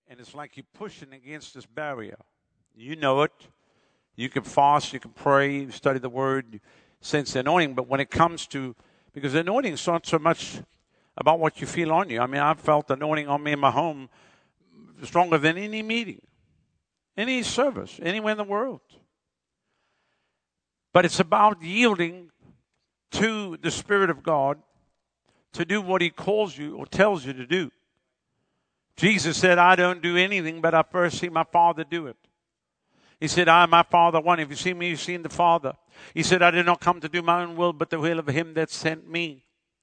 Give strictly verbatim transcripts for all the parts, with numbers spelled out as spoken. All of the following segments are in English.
And it's like you're pushing against this barrier. You know it. You can fast, you can pray, you study the Word, you sense the anointing. But when it comes to, because the anointing is not so much about what you feel on you. I mean, I've felt the anointing on me in my home stronger than any meeting, any service, anywhere in the world. But it's about yielding to the Spirit of God to do what He calls you or tells you to do. Jesus said, I don't do anything, but I first see my Father do it. He said, I and my Father one. If you see me, you've seen the Father. He said, I did not come to do my own will, but the will of Him that sent me.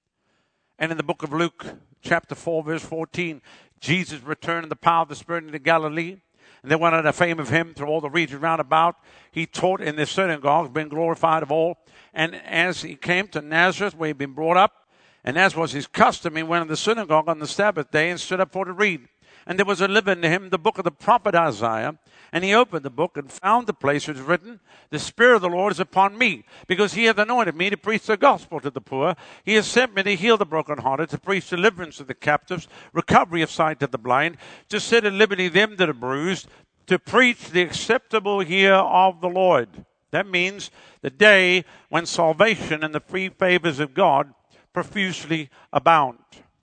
And in the book of Luke, chapter four, verse fourteen, Jesus returned in the power of the Spirit into Galilee. And they went out the fame of Him through all the region round about. He taught in the synagogue, been glorified of all. And as He came to Nazareth, where He'd been brought up, and as was His custom, He went to the synagogue on the Sabbath day and stood up for to read. And there was delivered to Him the book of the prophet Isaiah. And He opened the book and found the place which was written, the Spirit of the Lord is upon me, because He hath anointed me to preach the gospel to the poor. He has sent me to heal the brokenhearted, to preach deliverance to the captives, recovery of sight to the blind, to set at liberty them that are bruised, to preach the acceptable year of the Lord. That means the day when salvation and the free favors of God profusely abound.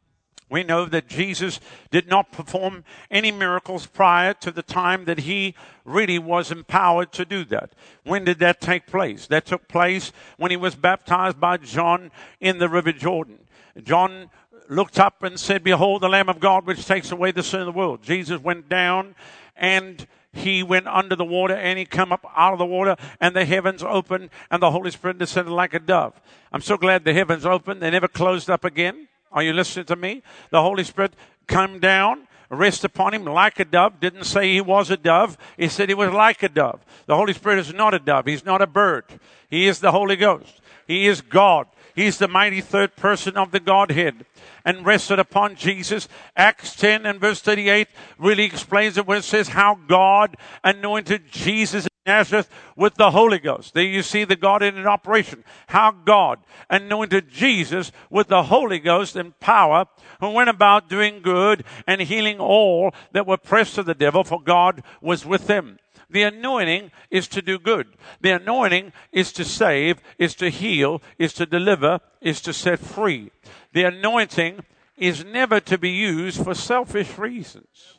We know that Jesus did not perform any miracles prior to the time that He really was empowered to do that. When did that take place? That took place when He was baptized by John in the River Jordan. John looked up and said, Behold the Lamb of God which takes away the sin of the world. Jesus went down and He went under the water, and He came up out of the water, and the heavens opened, and the Holy Spirit descended like a dove. I'm so glad the heavens opened. They never closed up again. Are you listening to me? The Holy Spirit came down, rest upon Him like a dove. Didn't say He was a dove. He said He was like a dove. The Holy Spirit is not a dove. He's not a bird. He is the Holy Ghost. He is God. He's the mighty third person of the Godhead, and rested upon Jesus. Acts ten and verse thirty-eight really explains it, where it says how God anointed Jesus of Nazareth with the Holy Ghost. There you see the Godhead in operation. How God anointed Jesus with the Holy Ghost and power, who went about doing good and healing all that were oppressed of the devil, for God was with them. The anointing is to do good. The anointing is to save, is to heal, is to deliver, is to set free. The anointing is never to be used for selfish reasons,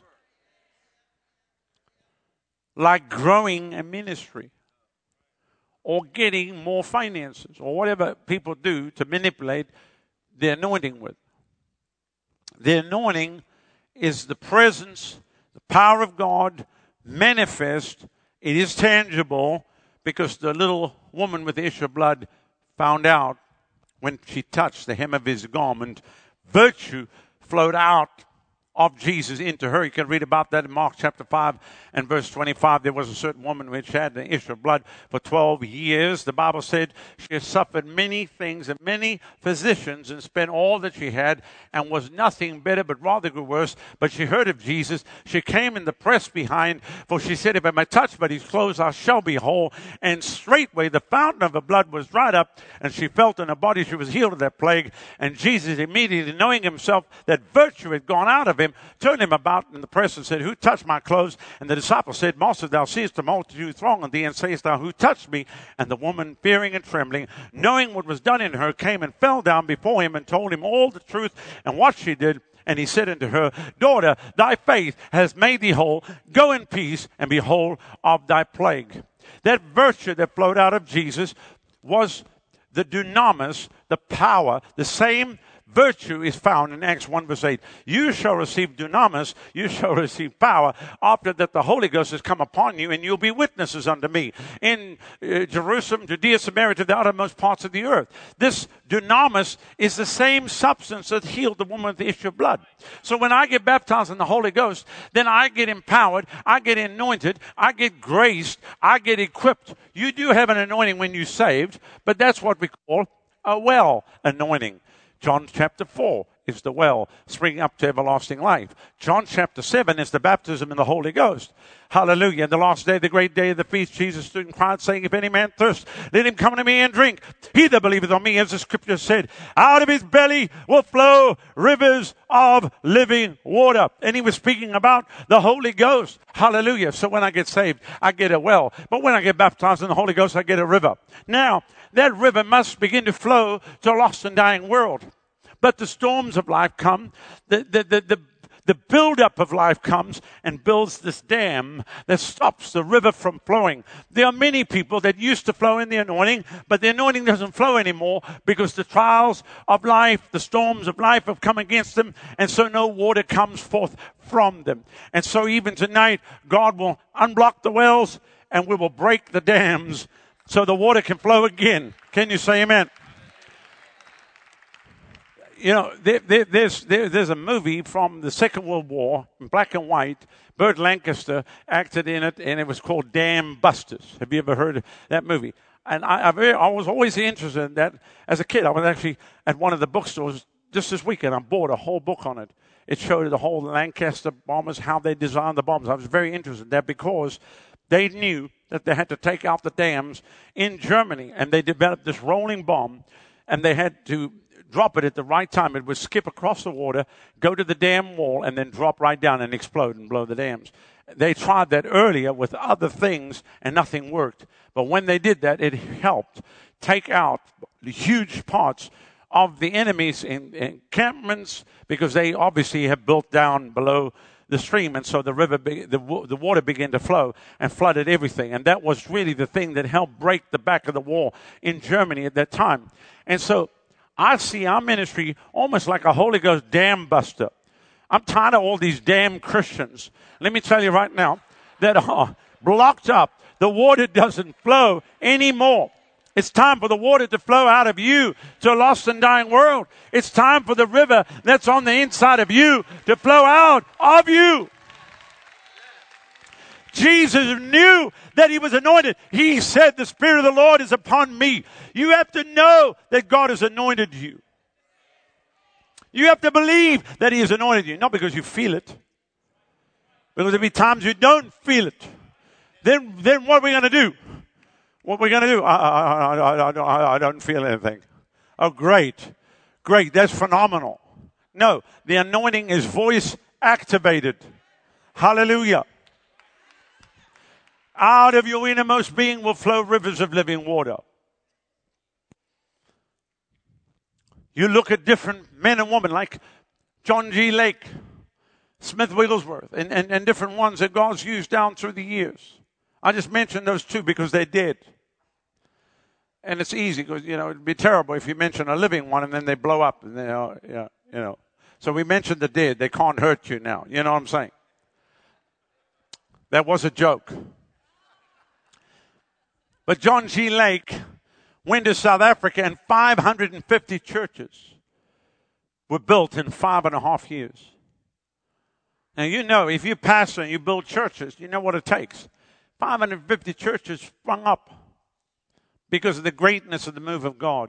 like growing a ministry or getting more finances or whatever people do to manipulate the anointing with. The anointing is the presence, the power of God manifest. It is tangible, because the little woman with the issue of blood found out when she touched the hem of His garment, virtue flowed out of Jesus into her. You can read about that in Mark chapter five and verse twenty-five. There was a certain woman which had an issue of blood for twelve years. The Bible said she had suffered many things and many physicians and spent all that she had, and was nothing better but rather grew worse. But she heard of Jesus. She came in the press behind, for she said, If I may touch but His clothes, I shall be whole. And straightway the fountain of her blood was dried up, and she felt in her body she was healed of that plague. And Jesus, immediately knowing Himself that virtue had gone out of Him, turned Him about in the press and said, Who touched my clothes? And the disciple said, Master, thou seest the multitude throng on thee, and sayest thou, Who touched me? And the woman, fearing and trembling, knowing what was done in her, came and fell down before Him and told Him all the truth and what she did. And He said unto her, Daughter, thy faith has made thee whole. Go in peace and be whole of thy plague. That virtue that flowed out of Jesus was the dunamis, the power, the same virtue is found in Acts one verse eight. You shall receive dunamis, you shall receive power, after that the Holy Ghost has come upon you, and you'll be witnesses unto me in uh, Jerusalem, Judea, Samaria, to the uttermost parts of the earth. This dunamis is the same substance that healed the woman with the issue of blood. So when I get baptized in the Holy Ghost, then I get empowered, I get anointed, I get graced, I get equipped. You do have an anointing when you're saved, but that's what we call a well anointing. John chapter four is the well, springing up to everlasting life. John chapter seven is the baptism in the Holy Ghost. Hallelujah. In the last day, the great day of the feast, Jesus stood and cried, saying, if any man thirst, let him come to me and drink. He that believeth on me, as the scripture said, out of his belly will flow rivers of living water. And he was speaking about the Holy Ghost. Hallelujah. So when I get saved, I get a well. But when I get baptized in the Holy Ghost, I get a river. Now, that river must begin to flow to a lost and dying world. But the storms of life come, the, the, the, the, the buildup of life comes and builds this dam that stops the river from flowing. There are many people that used to flow in the anointing, but the anointing doesn't flow anymore because the trials of life, the storms of life have come against them, and so no water comes forth from them. And so even tonight, God will unblock the wells and we will break the dams so the water can flow again. Can you say amen? You know, there, there, there's, there, there's a movie from the Second World War, in black and white. Burt Lancaster acted in it, and it was called Dam Busters. Have you ever heard of that movie? And I, I, I was always interested in that. As a kid, I was actually at one of the bookstores just this weekend. I bought a whole book on it. It showed the whole Lancaster bombers, how they designed the bombs. I was very interested in that because they knew that they had to take out the dams in Germany, and they developed this rolling bomb, and they had to drop it at the right time. It would skip across the water, go to the dam wall, and then drop right down and explode and blow the dams. They tried that earlier with other things, and nothing worked. But when they did that, it helped take out the huge parts of the enemy's encampments because they obviously have built down below the stream, and so the river, the, the water began to flow and flooded everything. And that was really the thing that helped break the back of the wall in Germany at that time. And so I see our ministry almost like a Holy Ghost dam buster. I'm tired of all these damn Christians. Let me tell you right now that are blocked up. The water doesn't flow anymore. It's time for the water to flow out of you to a lost and dying world. It's time for the river that's on the inside of you to flow out of you. Jesus knew that he was anointed. He said, the Spirit of the Lord is upon me. You have to know that God has anointed you. You have to believe that he has anointed you, not because you feel it. Because there'll be times you don't feel it. Then, then what are we going to do? What are we going to do? I, I, I, I, don't, I don't feel anything. Oh, great. Great. That's phenomenal. No, the anointing is voice activated. Hallelujah. Out of your innermost being will flow rivers of living water. You look at different men and women like John G. Lake, Smith Wigglesworth, and, and, and different ones that God's used down through the years. I just mentioned those two because they did. And it's easy because, you know, it'd be terrible if you mention a living one and then they blow up. And they, uh, yeah, you know. So we mentioned the dead. They can't hurt you now. You know what I'm saying? That was a joke. But John G. Lake went to South Africa and five hundred fifty churches were built in five and a half years. Now, you know, if you pastor and you build churches, you know what it takes. five hundred fifty churches sprung up because of the greatness of the move of God.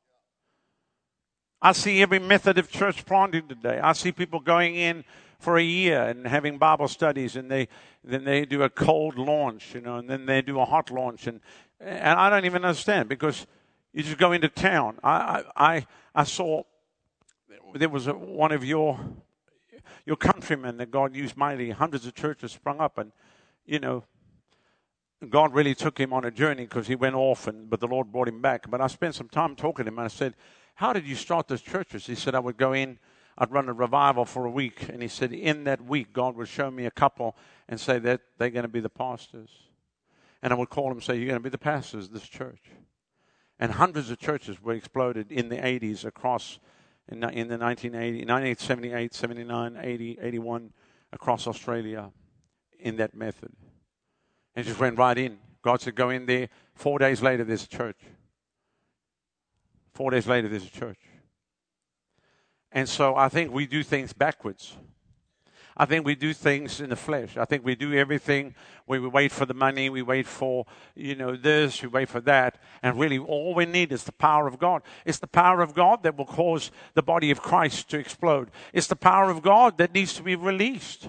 I see every method of church planting today. I see people going in for a year and having Bible studies, and they then they do a cold launch, you know, and then they do a hot launch, and and I don't even understand because you just go into town. I I I saw there was a, one of your your countrymen that God used mightily. Hundreds of churches sprung up, and you know, God really took him on a journey because he went off, and but the Lord brought him back. But I spent some time talking to him, and I said, how did you start those churches? He said, I would go in, I'd run a revival for a week. And he said, in that week, God would show me a couple and say that they're going to be the pastors. And I would call them and say, you're going to be the pastors of this church. And hundreds of churches were exploded in the eighties across, in, in the nineteen eighty, nineteen seventy-eight, seventy-nine, eighty, eighty-one, across Australia in that method. And just went right in. God said, go in there. Four days later, there's a church. Four days later, there's a church. And so I think we do things backwards. I think we do things in the flesh. I think we do everything. We, we wait for the money. We wait for, you know, this. We wait for that. And really all we need is the power of God. It's the power of God that will cause the body of Christ to explode. It's the power of God that needs to be released.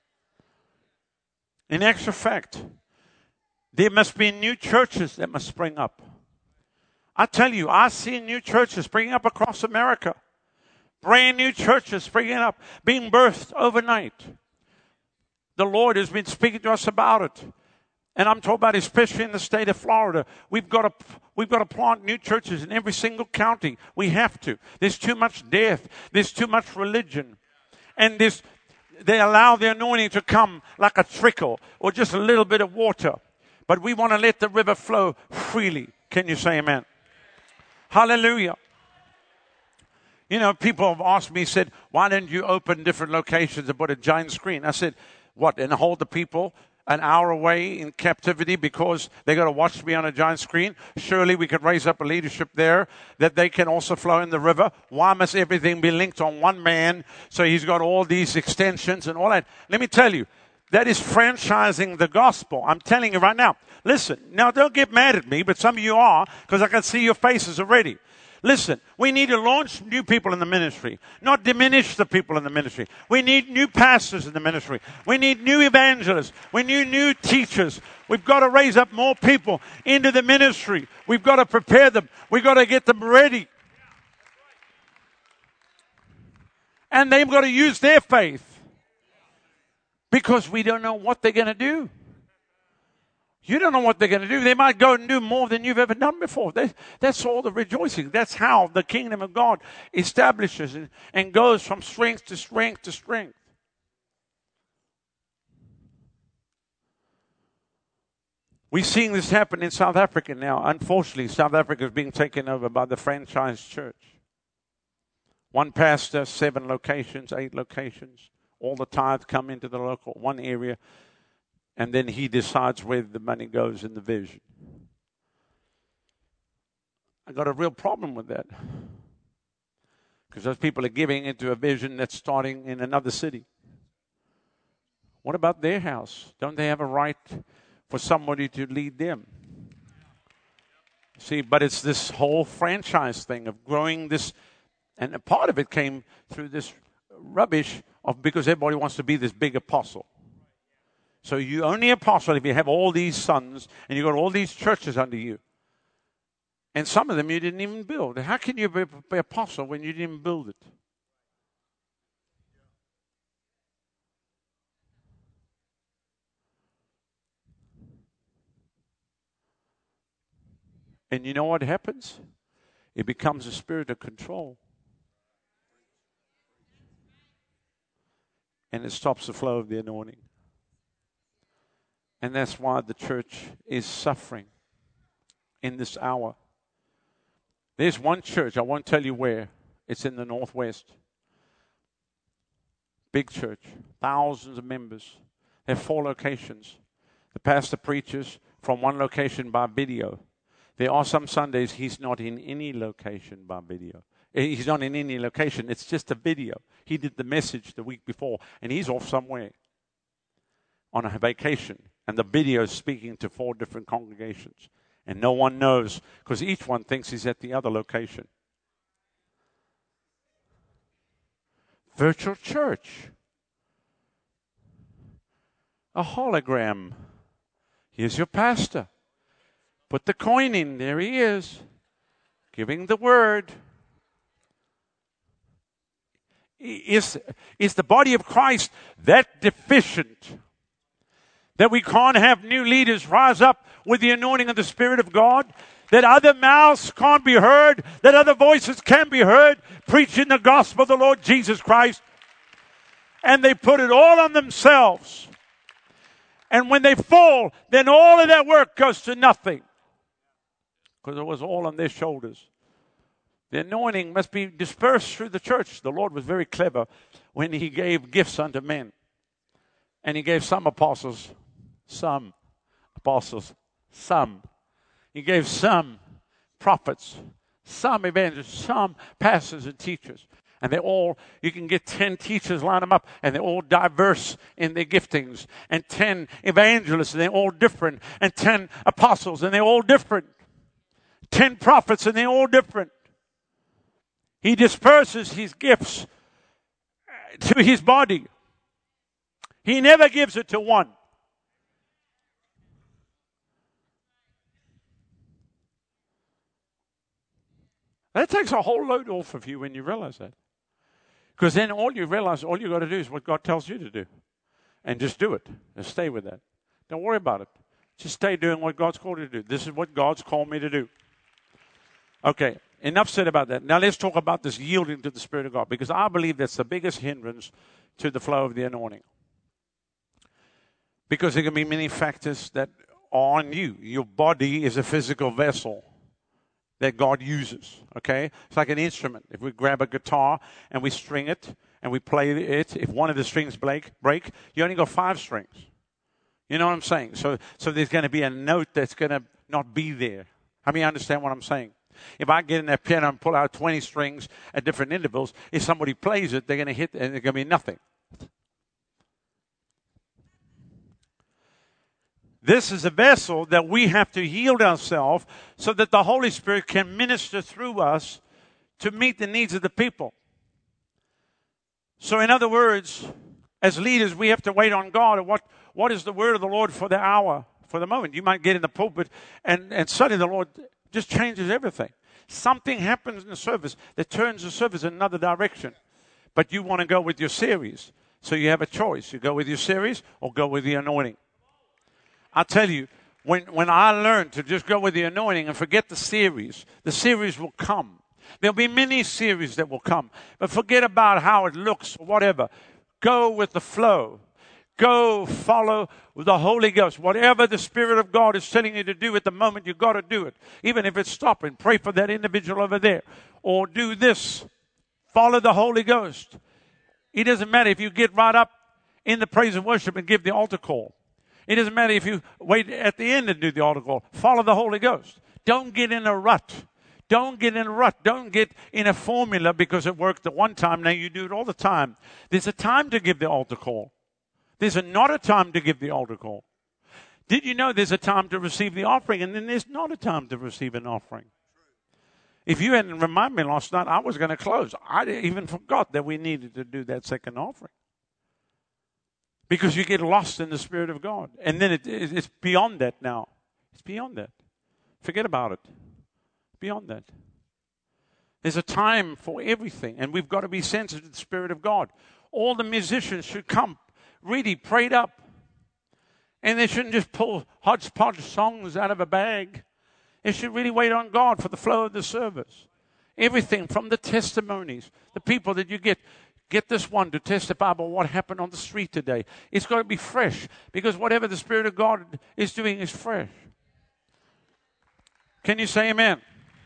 In actual fact, there must be new churches that must spring up. I tell you, I see new churches springing up across America. Brand new churches springing up, being birthed overnight. The Lord has been speaking to us about it. And I'm talking about especially in the state of Florida. We've got to, we've got to plant new churches in every single county. We have to. There's too much death. There's too much religion. And this, they allow the anointing to come like a trickle or just a little bit of water. But we want to let the river flow freely. Can you say amen? Hallelujah. You know, people have asked me, said, why don't you open different locations and put a giant screen? I said, what, and hold the people an hour away in captivity because they got to watch me on a giant screen? Surely we could raise up a leadership there that they can also flow in the river. Why must everything be linked on one man? So he's got all these extensions and all that. Let me tell you, that is franchising the gospel. I'm telling you right now. Listen, now don't get mad at me, but some of you are because I can see your faces already. Listen, we need to launch new people in the ministry, not diminish the people in the ministry. We need new pastors in the ministry. We need new evangelists. We need new teachers. We've got to raise up more people into the ministry. We've got to prepare them. We've got to get them ready. And they've got to use their faith because we don't know what they're going to do. You don't know what they're going to do. They might go and do more than you've ever done before. They, that's all the rejoicing. That's how the kingdom of God establishes and, and goes from strength to strength to strength. We're seeing this happen in South Africa now. Unfortunately, South Africa is being taken over by the franchise church. One pastor, seven locations, eight locations. All the tithe come into the local, one area. And then he decides where the money goes in the vision. I got a real problem with that. Because those people are giving into a vision that's starting in another city. What about their house? Don't they have a right for somebody to lead them? See, but it's this whole franchise thing of growing this. And a part of it came through this rubbish of because everybody wants to be this big apostle. So you only apostle if you have all these sons and you've got all these churches under you. And some of them you didn't even build. How can you be, be apostle when you didn't build it? And you know what happens? It becomes a spirit of control. And it stops the flow of the anointing. And that's why the church is suffering in this hour. There's one church, I won't tell you where. It's in the Northwest. Big church, thousands of members. They have four locations. The pastor preaches from one location by video. There are some Sundays he's not in any location by video. He's not in any location. It's just a video. He did the message the week before, and he's off somewhere on a vacation. And the video is speaking to four different congregations. And no one knows because each one thinks he's at the other location. Virtual church. A hologram. Here's your pastor. Put the coin in. There he is. Giving the word. Is, is the body of Christ that deficient that we can't have new leaders rise up with the anointing of the Spirit of God? That other mouths can't be heard? That other voices can be heard preaching the gospel of the Lord Jesus Christ? And they put it all on themselves. And when they fall, then all of that work goes to nothing. Because it was all on their shoulders. The anointing must be dispersed through the church. The Lord was very clever when he gave gifts unto men. And he gave some apostles, some apostles, some. He gave some prophets, some evangelists, some pastors and teachers. And they're all, you can get ten teachers, line them up, and they're all diverse in their giftings. And ten evangelists, and they're all different. And ten apostles, and they're all different. Ten prophets, and they're all different. He disperses his gifts to his body. He never gives it to one. That takes a whole load off of you when you realize that. Because then all you realize, all you got to do is what God tells you to do. And just do it. And stay with that. Don't worry about it. Just stay doing what God's called you to do. This is what God's called me to do. Okay, enough said about that. Now let's talk about this yielding to the Spirit of God. Because I believe that's the biggest hindrance to the flow of the anointing. Because there can be many factors that are on you. Your body is a physical vessel that God uses, okay? It's like an instrument. If we grab a guitar and we string it and we play it, if one of the strings break, break, you only got five strings. You know what I'm saying? So, so there's going to be a note that's going to not be there. How many understand what I'm saying? If I get in that piano and pull out twenty strings at different intervals, if somebody plays it, they're going to hit and there's going to be nothing. This is a vessel that we have to yield ourselves so that the Holy Spirit can minister through us to meet the needs of the people. So in other words, as leaders, we have to wait on God. What, what is the word of the Lord for the hour, for the moment? You might get in the pulpit and, and suddenly the Lord just changes everything. Something happens in the service that turns the service in another direction. But you want to go with your series. So you have a choice. You go with your series or go with the anointing. I tell you, when, when I learned to just go with the anointing and forget the series, the series will come. There'll be many series that will come. But forget about how it looks or whatever. Go with the flow. Go follow the Holy Ghost. Whatever the Spirit of God is telling you to do at the moment, you've got to do it. Even if it's stopping, pray for that individual over there. Or do this. Follow the Holy Ghost. It doesn't matter if you get right up in the praise and worship and give the altar call. It doesn't matter if you wait at the end and do the altar call. Follow the Holy Ghost. Don't get in a rut. Don't get in a rut. Don't get in a formula because it worked at one time. Now you do it all the time. There's a time to give the altar call. There's a, not a time to give the altar call. Did you know there's a time to receive the offering and then there's not a time to receive an offering? If you hadn't reminded me last night, I was going to close. I even forgot that we needed to do that second offering. Because you get lost in the Spirit of God. And then it, it, it's beyond that now. It's beyond that. Forget about it. Beyond that. There's a time for everything. And we've got to be sensitive to the Spirit of God. All the musicians should come really prayed up. And they shouldn't just pull hodgepodge songs out of a bag. They should really wait on God for the flow of the service. Everything from the testimonies, the people that you get. Get this one to testify about what happened on the street today. It's got to be fresh because whatever the Spirit of God is doing is fresh. Can you say amen?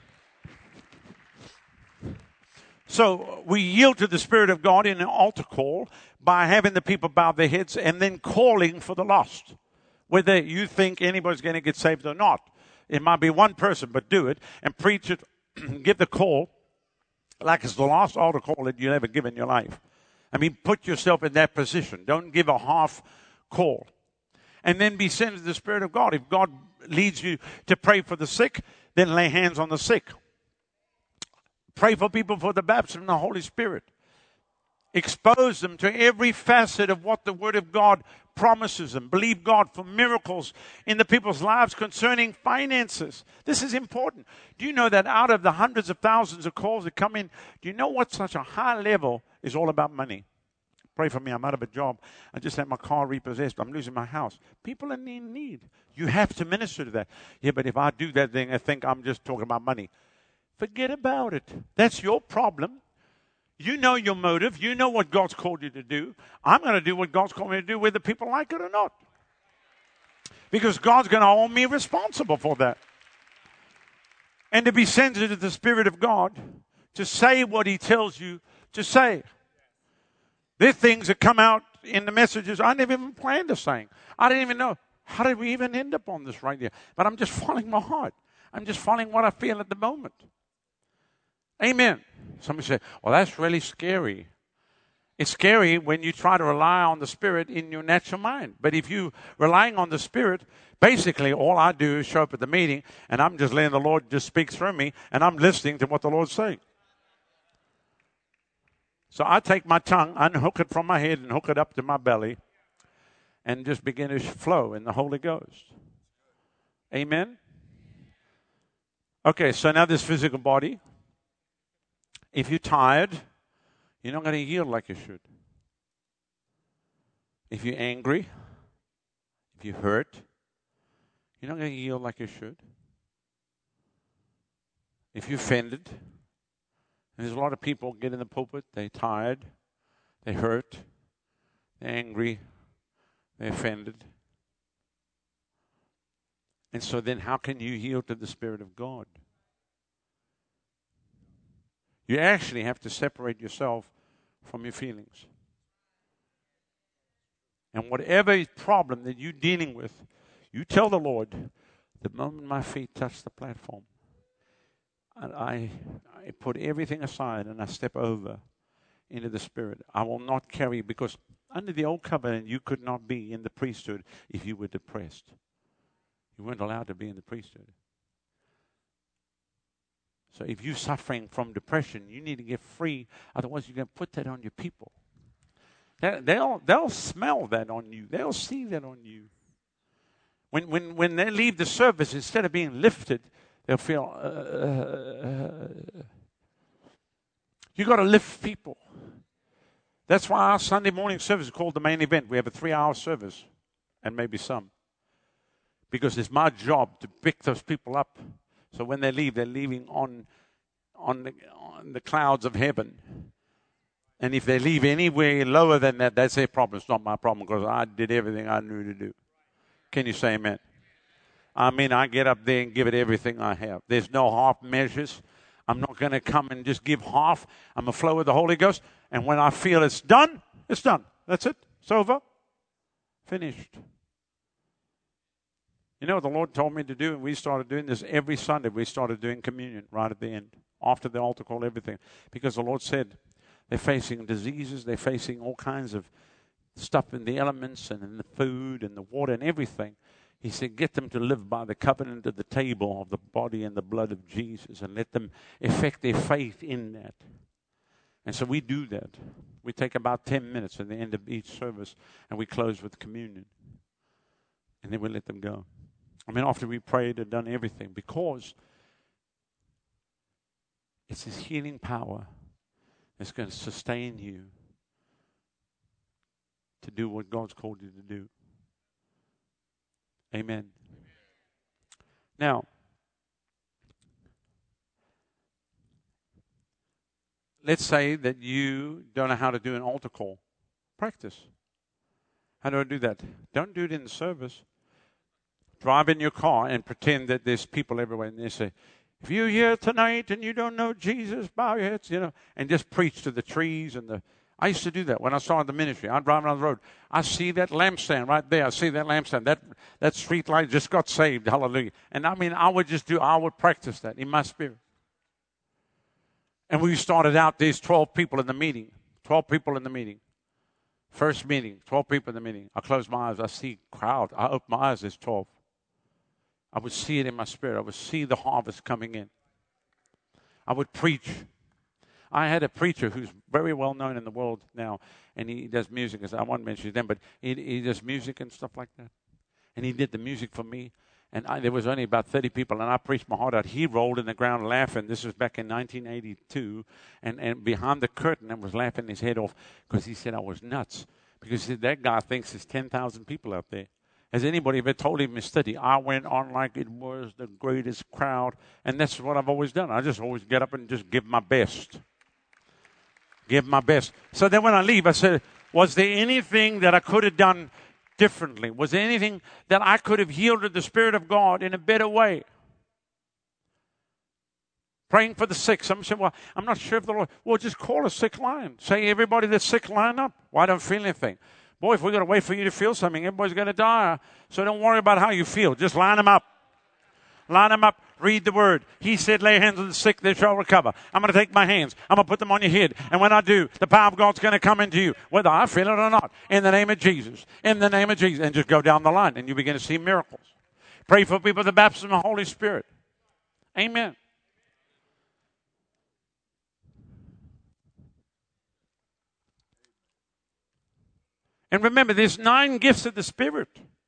So we yield to the Spirit of God in an altar call by having the people bow their heads and then calling for the lost. Whether you think anybody's going to get saved or not. It might be one person, but do it and preach it, give the call. Like it's the last altar call that you'll ever give in your life. I mean, put yourself in that position. Don't give a half call. And then be sent to the Spirit of God. If God leads you to pray for the sick, then lay hands on the sick. Pray for people for the baptism of the Holy Spirit. Expose them to every facet of what the Word of God promises them. Believe God for miracles in the people's lives concerning finances. This is important. Do you know that out of the hundreds of thousands of calls that come in, do you know what such a high level is all about money? Pray for me. I'm out of a job. I just had my car repossessed. I'm losing my house. People are in need. You have to minister to that. Yeah, but if I do that thing, I think I'm just talking about money. Forget about it. That's your problem. You know your motive. You know what God's called you to do. I'm going to do what God's called me to do, whether people like it or not. Because God's going to hold me responsible for that. And to be sensitive to the Spirit of God, to say what He tells you to say. There are things that come out in the messages I never even planned to sing. I didn't even know. How did we even end up on this right here? But I'm just following my heart. I'm just following what I feel at the moment. Amen. Somebody say, well, that's really scary. It's scary when you try to rely on the Spirit in your natural mind. But if you're relying on the Spirit, basically all I do is show up at the meeting, and I'm just letting the Lord just speak through me, and I'm listening to what the Lord's saying. So I take my tongue, unhook it from my head, and hook it up to my belly, and just begin to flow in the Holy Ghost. Amen? Okay, so now this physical body. If you're tired, you're not going to yield like you should. If you're angry, if you're hurt, you're not going to yield like you should. If you're offended, and there's a lot of people get in the pulpit, they're tired, they're hurt, they're angry, they're offended. And so then how can you yield to the Spirit of God? You actually have to separate yourself from your feelings. And whatever problem that you're dealing with, you tell the Lord, the moment my feet touch the platform, I, I put everything aside and I step over into the Spirit. I will not carry, because under the old covenant, you could not be in the priesthood if you were depressed. You weren't allowed to be in the priesthood. So if you're suffering from depression, you need to get free. Otherwise, you're going to put that on your people. They'll, they'll smell that on you. They'll see that on you. When, when, when they leave the service, instead of being lifted, they'll feel, uh, uh, you got to lift people. That's why our Sunday morning service is called the main event. We have a three-hour service, and maybe some. Because it's my job to pick those people up. So when they leave, they're leaving on, on, the, on the clouds of heaven. And if they leave anywhere lower than that, that's their problem. It's not my problem, because I did everything I knew to do. Can you say amen? I mean, I get up there and give it everything I have. There's no half measures. I'm not going to come and just give half. I'm a flow with the Holy Ghost. And when I feel it's done, it's done. That's it. It's over. Finished. You know what the Lord told me to do? And we started doing this every Sunday. We started doing communion right at the end. After the altar call, everything. Because the Lord said they're facing diseases. They're facing all kinds of stuff in the elements and in the food and the water and everything. He said, get them to live by the covenant of the table of the body and the blood of Jesus, and let them effect their faith in that. And so we do that. We take about ten minutes at the end of each service, and we close with communion. And then we let them go. I mean, after we prayed and done everything, because it's His healing power that's going to sustain you to do what God's called you to do. Amen. Now, let's say that you don't know how to do an altar call. Practice. How do I do that? Don't do it in the service. Drive in your car and pretend that there's people everywhere. And they say, if you're here tonight and you don't know Jesus, bow your heads, you know, and just preach to the trees and the... I used to do that when I started the ministry. I'd drive down the road. I see that lampstand right there. I see that lampstand. That that street light just got saved. Hallelujah. And I mean, I would just do, I would practice that in my spirit. And we started out, there's twelve people in the meeting. twelve people in the meeting. First meeting, twelve people in the meeting. I close my eyes. I see crowd. I open my eyes, there's twelve. I would see it in my spirit. I would see the harvest coming in. I would preach. I had a preacher who's very well known in the world now, and he does music. I won't mention his name, but he, he does music and stuff like that. And he did the music for me. And I, there was only about thirty people, and I preached my heart out. He rolled in the ground laughing. This was back in nineteen eighty-two. And, and behind the curtain, and was laughing his head off because he said I was nuts. Because he said, that guy thinks there's ten thousand people out there. Has anybody ever told him his study? I went on like it was the greatest crowd. And that's what I've always done. I just always get up and just give my best. Give my best. So then when I leave, I said, was there anything that I could have done differently? Was there anything that I could have yielded the Spirit of God in a better way? Praying for the sick. Some say, well, I'm not sure if the Lord... Well, just call a sick line. Say, everybody that's sick, line up. Well, I don't feel anything. Boy, if we're going to wait for you to feel something, everybody's going to die. So don't worry about how you feel. Just line them up. Line them up. Read the word. He said, lay hands on the sick, they shall recover. I'm going to take my hands. I'm going to put them on your head. And when I do, the power of God's going to come into you, whether I feel it or not. In the name of Jesus. In the name of Jesus. And just go down the line and you begin to see miracles. Pray for people with the baptism of the Holy Spirit. Amen. And remember, there's nine gifts of the Spirit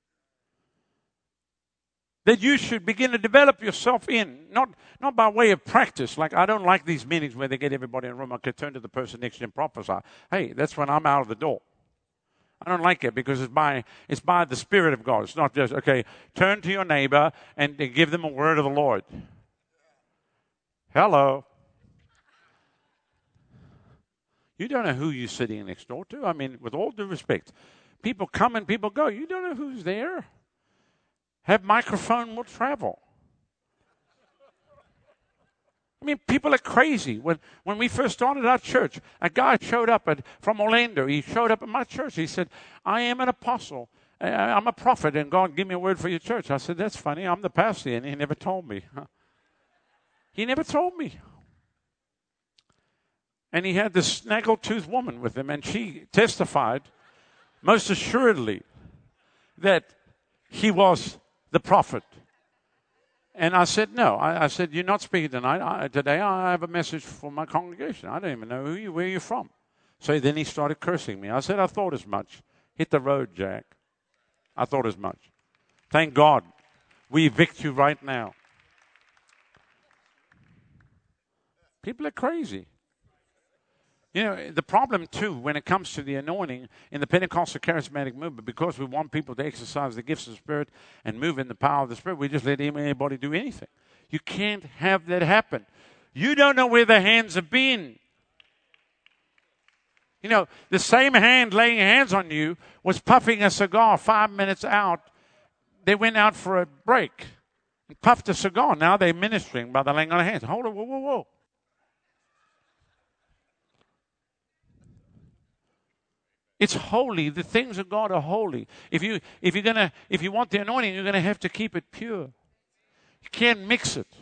that you should begin to develop yourself in, not, not by way of practice. Like, I don't like these meetings where they get everybody in a room. I could turn to the person next to you and prophesy. Hey, that's when I'm out of the door. I don't like it because it's by, it's by the Spirit of God. It's not just, okay, turn to your neighbor and, and give them a word of the Lord. Hello. You don't know who you're sitting next door to. I mean, with all due respect, people come and people go. You don't know who's there. Have microphone will travel. I mean, people are crazy. When when we first started our church, a guy showed up at, from Orlando. He showed up at my church. He said, I am an apostle. I'm a prophet, and God give me a word for your church. I said, that's funny. I'm the pastor, and he never told me. He never told me. And he had this snaggletooth woman with him, and she testified most assuredly that he was the prophet. And I said, no. I, I said, you're not speaking tonight. I, today I have a message for my congregation. I don't even know who you, where you're from. So then he started cursing me. I said, I thought as much. Hit the road, Jack. I thought as much. Thank God. We evict you right now. People are crazy. You know, the problem, too, when it comes to the anointing in the Pentecostal charismatic movement, because we want people to exercise the gifts of the Spirit and move in the power of the Spirit, we just let anybody do anything. You can't have that happen. You don't know where the hands have been. You know, the same hand laying hands on you was puffing a cigar five minutes out. They went out for a break and puffed a cigar. Now they're ministering by the laying on of hands. Hold on, whoa, whoa, whoa. It's holy. The things of God are holy. If you if you're gonna if you want the anointing, you're gonna have to keep it pure. You can't mix it.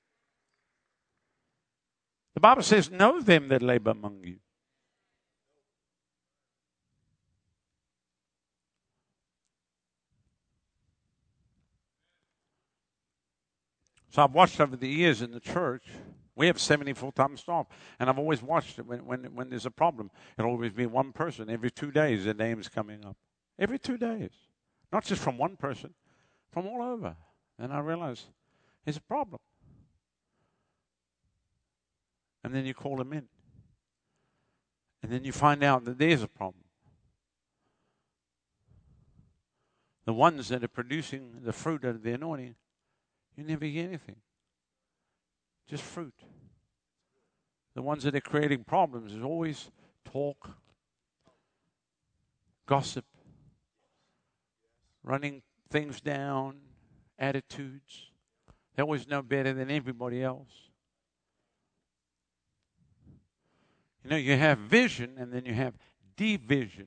The Bible says, "Know them that labor among you." So I've watched over the years in the church. We have seventy full-time staff, and I've always watched it when, when, when there's a problem. It'll always be one person. Every two days, their name's coming up. Every two days. Not just from one person, from all over. And I realize there's a problem. And then you call them in. And then you find out that there's a problem. The ones that are producing the fruit of the anointing, you never hear anything. Just fruit. The ones that are creating problems is always talk, gossip, running things down, attitudes. They always know better than everybody else. You know, you have vision and then you have division.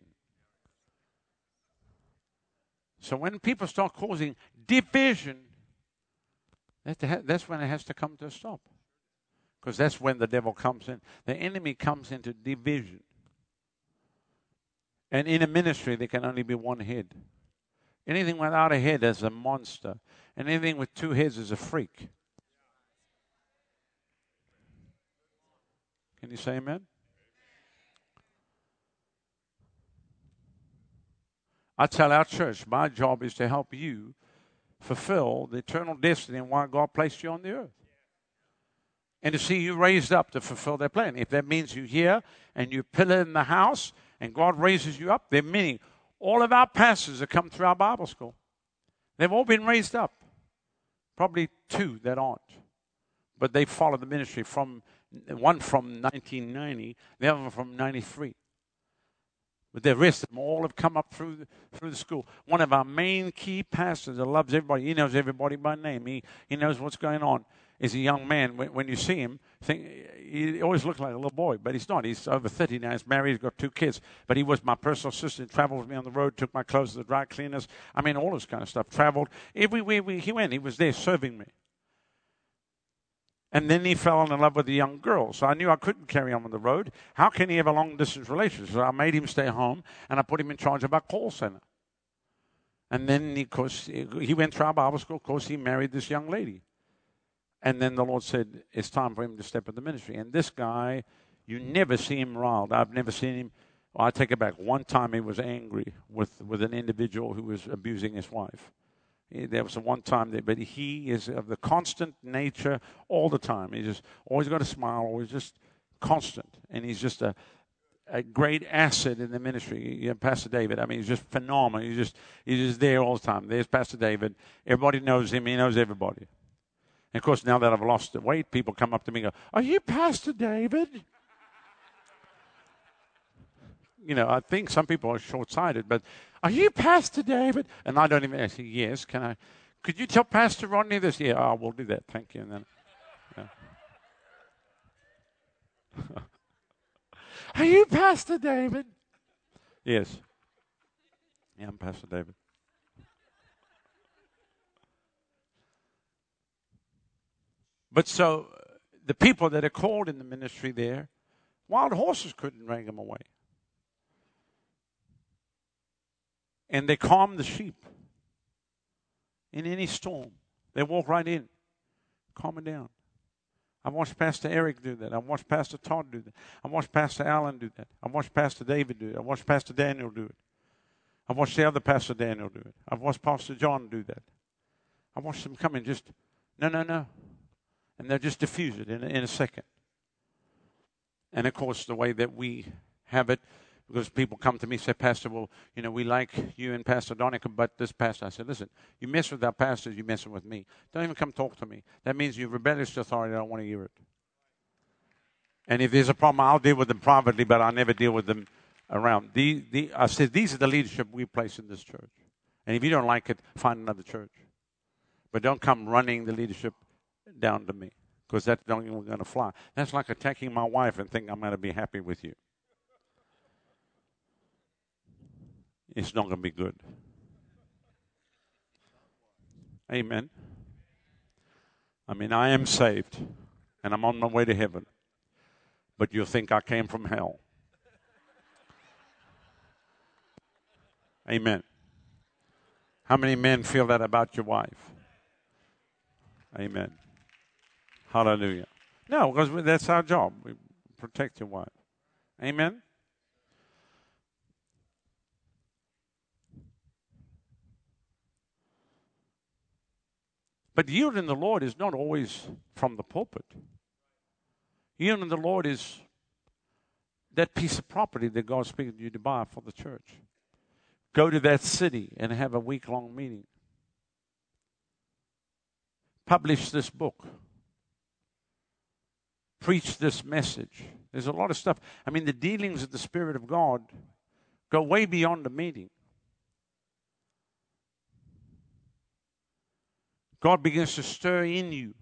So when people start causing division, that's when it has to come to a stop. Because that's when the devil comes in. The enemy comes into division. And in a ministry, there can only be one head. Anything without a head is a monster. And anything with two heads is a freak. Can you say amen? I tell our church, my job is to help you fulfill the eternal destiny and why God placed you on the earth. And to see you raised up to fulfill that plan. If that means you're here and you're pillar in the house and God raises you up, there are many. All of our pastors that come through our Bible school, they've all been raised up. Probably two that aren't. But they follow the ministry from, one from nineteen ninety, the other one from ninety-three. But the rest of them all have come up through the, through the school. One of our main key pastors that loves everybody, he knows everybody by name. He he knows what's going on. Is a young man. When, when you see him, think he always looks like a little boy, but he's not. He's over thirty now. He's married. He's got two kids. But he was my personal assistant. Traveled with me on the road. Took my clothes to the dry cleaners. I mean, all this kind of stuff. Traveled everywhere we, he went. He was there serving me. And then he fell in love with a young girl. So I knew I couldn't carry on with the road. How can he have a long-distance relationship? So I made him stay home, and I put him in charge of our call center. And then, he, of course, he went through our Bible school. Of course, he married this young lady. And then the Lord said, it's time for him to step in the ministry. And this guy, you never see him riled. I've never seen him. Well, I take it back. One time he was angry with, with an individual who was abusing his wife. There was one time, that, but he is of the constant nature all the time. He's just always got a smile, always just constant. And he's just a, a great asset in the ministry. You know, Pastor David, I mean, he's just phenomenal. He's just, he's just there all the time. There's Pastor David. Everybody knows him. He knows everybody. And, of course, now that I've lost the weight, people come up to me and go, are you Pastor David? You know, I think some people are short-sighted, but are you Pastor David? And I don't even I say, yes, can I? Could you tell Pastor Rodney this? Yeah, oh, we'll do that. Thank you. And then, yeah. Are you Pastor David? Yes. Yeah, I'm Pastor David. But so the people that are called in the ministry there, wild horses couldn't drag them away. And they calm the sheep in any storm. They walk right in, calm it down. I've watched Pastor Eric do that. I've watched Pastor Todd do that. I've watched Pastor Allen do that. I've watched Pastor David do it. I've watched Pastor Daniel do it. I've watched the other Pastor Daniel do it. I've watched Pastor John do that. I've watched them come in just, no, no, no. And they'll just diffuse it in, in a second. And, of course, the way that we have it, because people come to me and say, Pastor, well, you know, we like you and Pastor Donica, but this pastor. I said, listen, you mess with our pastors, you're messing with me. Don't even come talk to me. That means you're rebellious to authority. I don't want to hear it. And if there's a problem, I'll deal with them privately, but I'll never deal with them around. The, the, I said, these are the leadership we place in this church. And if you don't like it, find another church. But don't come running the leadership down to me, because that's not even going to fly. That's like attacking my wife and thinking I'm going to be happy with you. It's not going to be good. Amen. I mean, I am saved, and I'm on my way to heaven. But you'll think I came from hell. Amen. How many men feel that about your wife? Amen. Hallelujah. No, because that's our job. We protect your wife. Amen. But yielding the Lord is not always from the pulpit. Yielding the Lord is that piece of property that God's speaking to you to buy for the church. Go to that city and have a week-long meeting. Publish this book. Preach this message. There's a lot of stuff. I mean, the dealings of the Spirit of God go way beyond the meeting. God begins to stir in you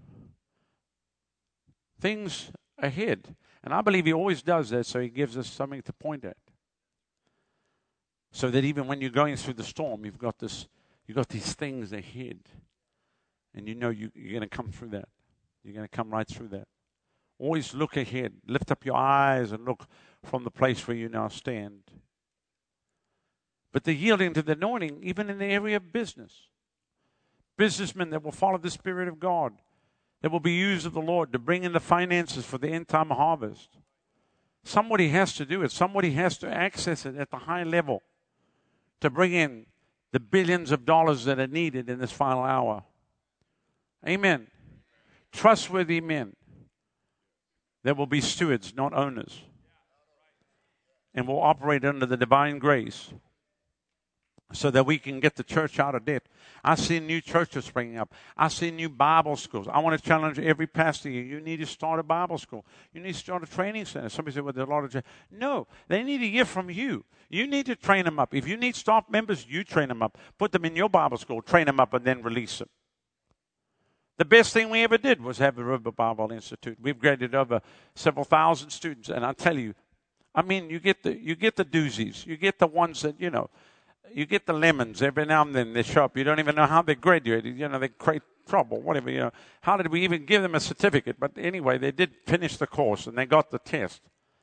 things ahead. And I believe He always does that, so He gives us something to point at. So that even when you're going through the storm, you've got this, you've got these things ahead. And you know you, you're going to come through that. You're going to come right through that. Always look ahead. Lift up your eyes and look from the place where you now stand. But the yielding to the anointing, even in the area of business. Businessmen that will follow the Spirit of God, that will be used of the Lord to bring in the finances for the end-time harvest. Somebody has to do it. Somebody has to access it at the high level to bring in the billions of dollars that are needed in this final hour. Amen. Trustworthy men that will be stewards, not owners, and will operate under the divine grace, so that we can get the church out of debt. I see new churches springing up. I see new Bible schools. I want to challenge every pastor here. You need to start a Bible school. You need to start a training center. Somebody said, well, there's a lot of... No, they need to hear from you. You need to train them up. If you need staff members, you train them up. Put them in your Bible school, train them up, and then release them. The best thing we ever did was have the River Bible Institute. We've graded over several thousand students, and I tell you, I mean, you get the you get the doozies. You get the ones that, you know... You get the lemons every now and then. They show up. You don't even know how they graduated. You know, they create trouble, whatever, you know. How did we even give them a certificate? But anyway, they did finish the course and they got the test.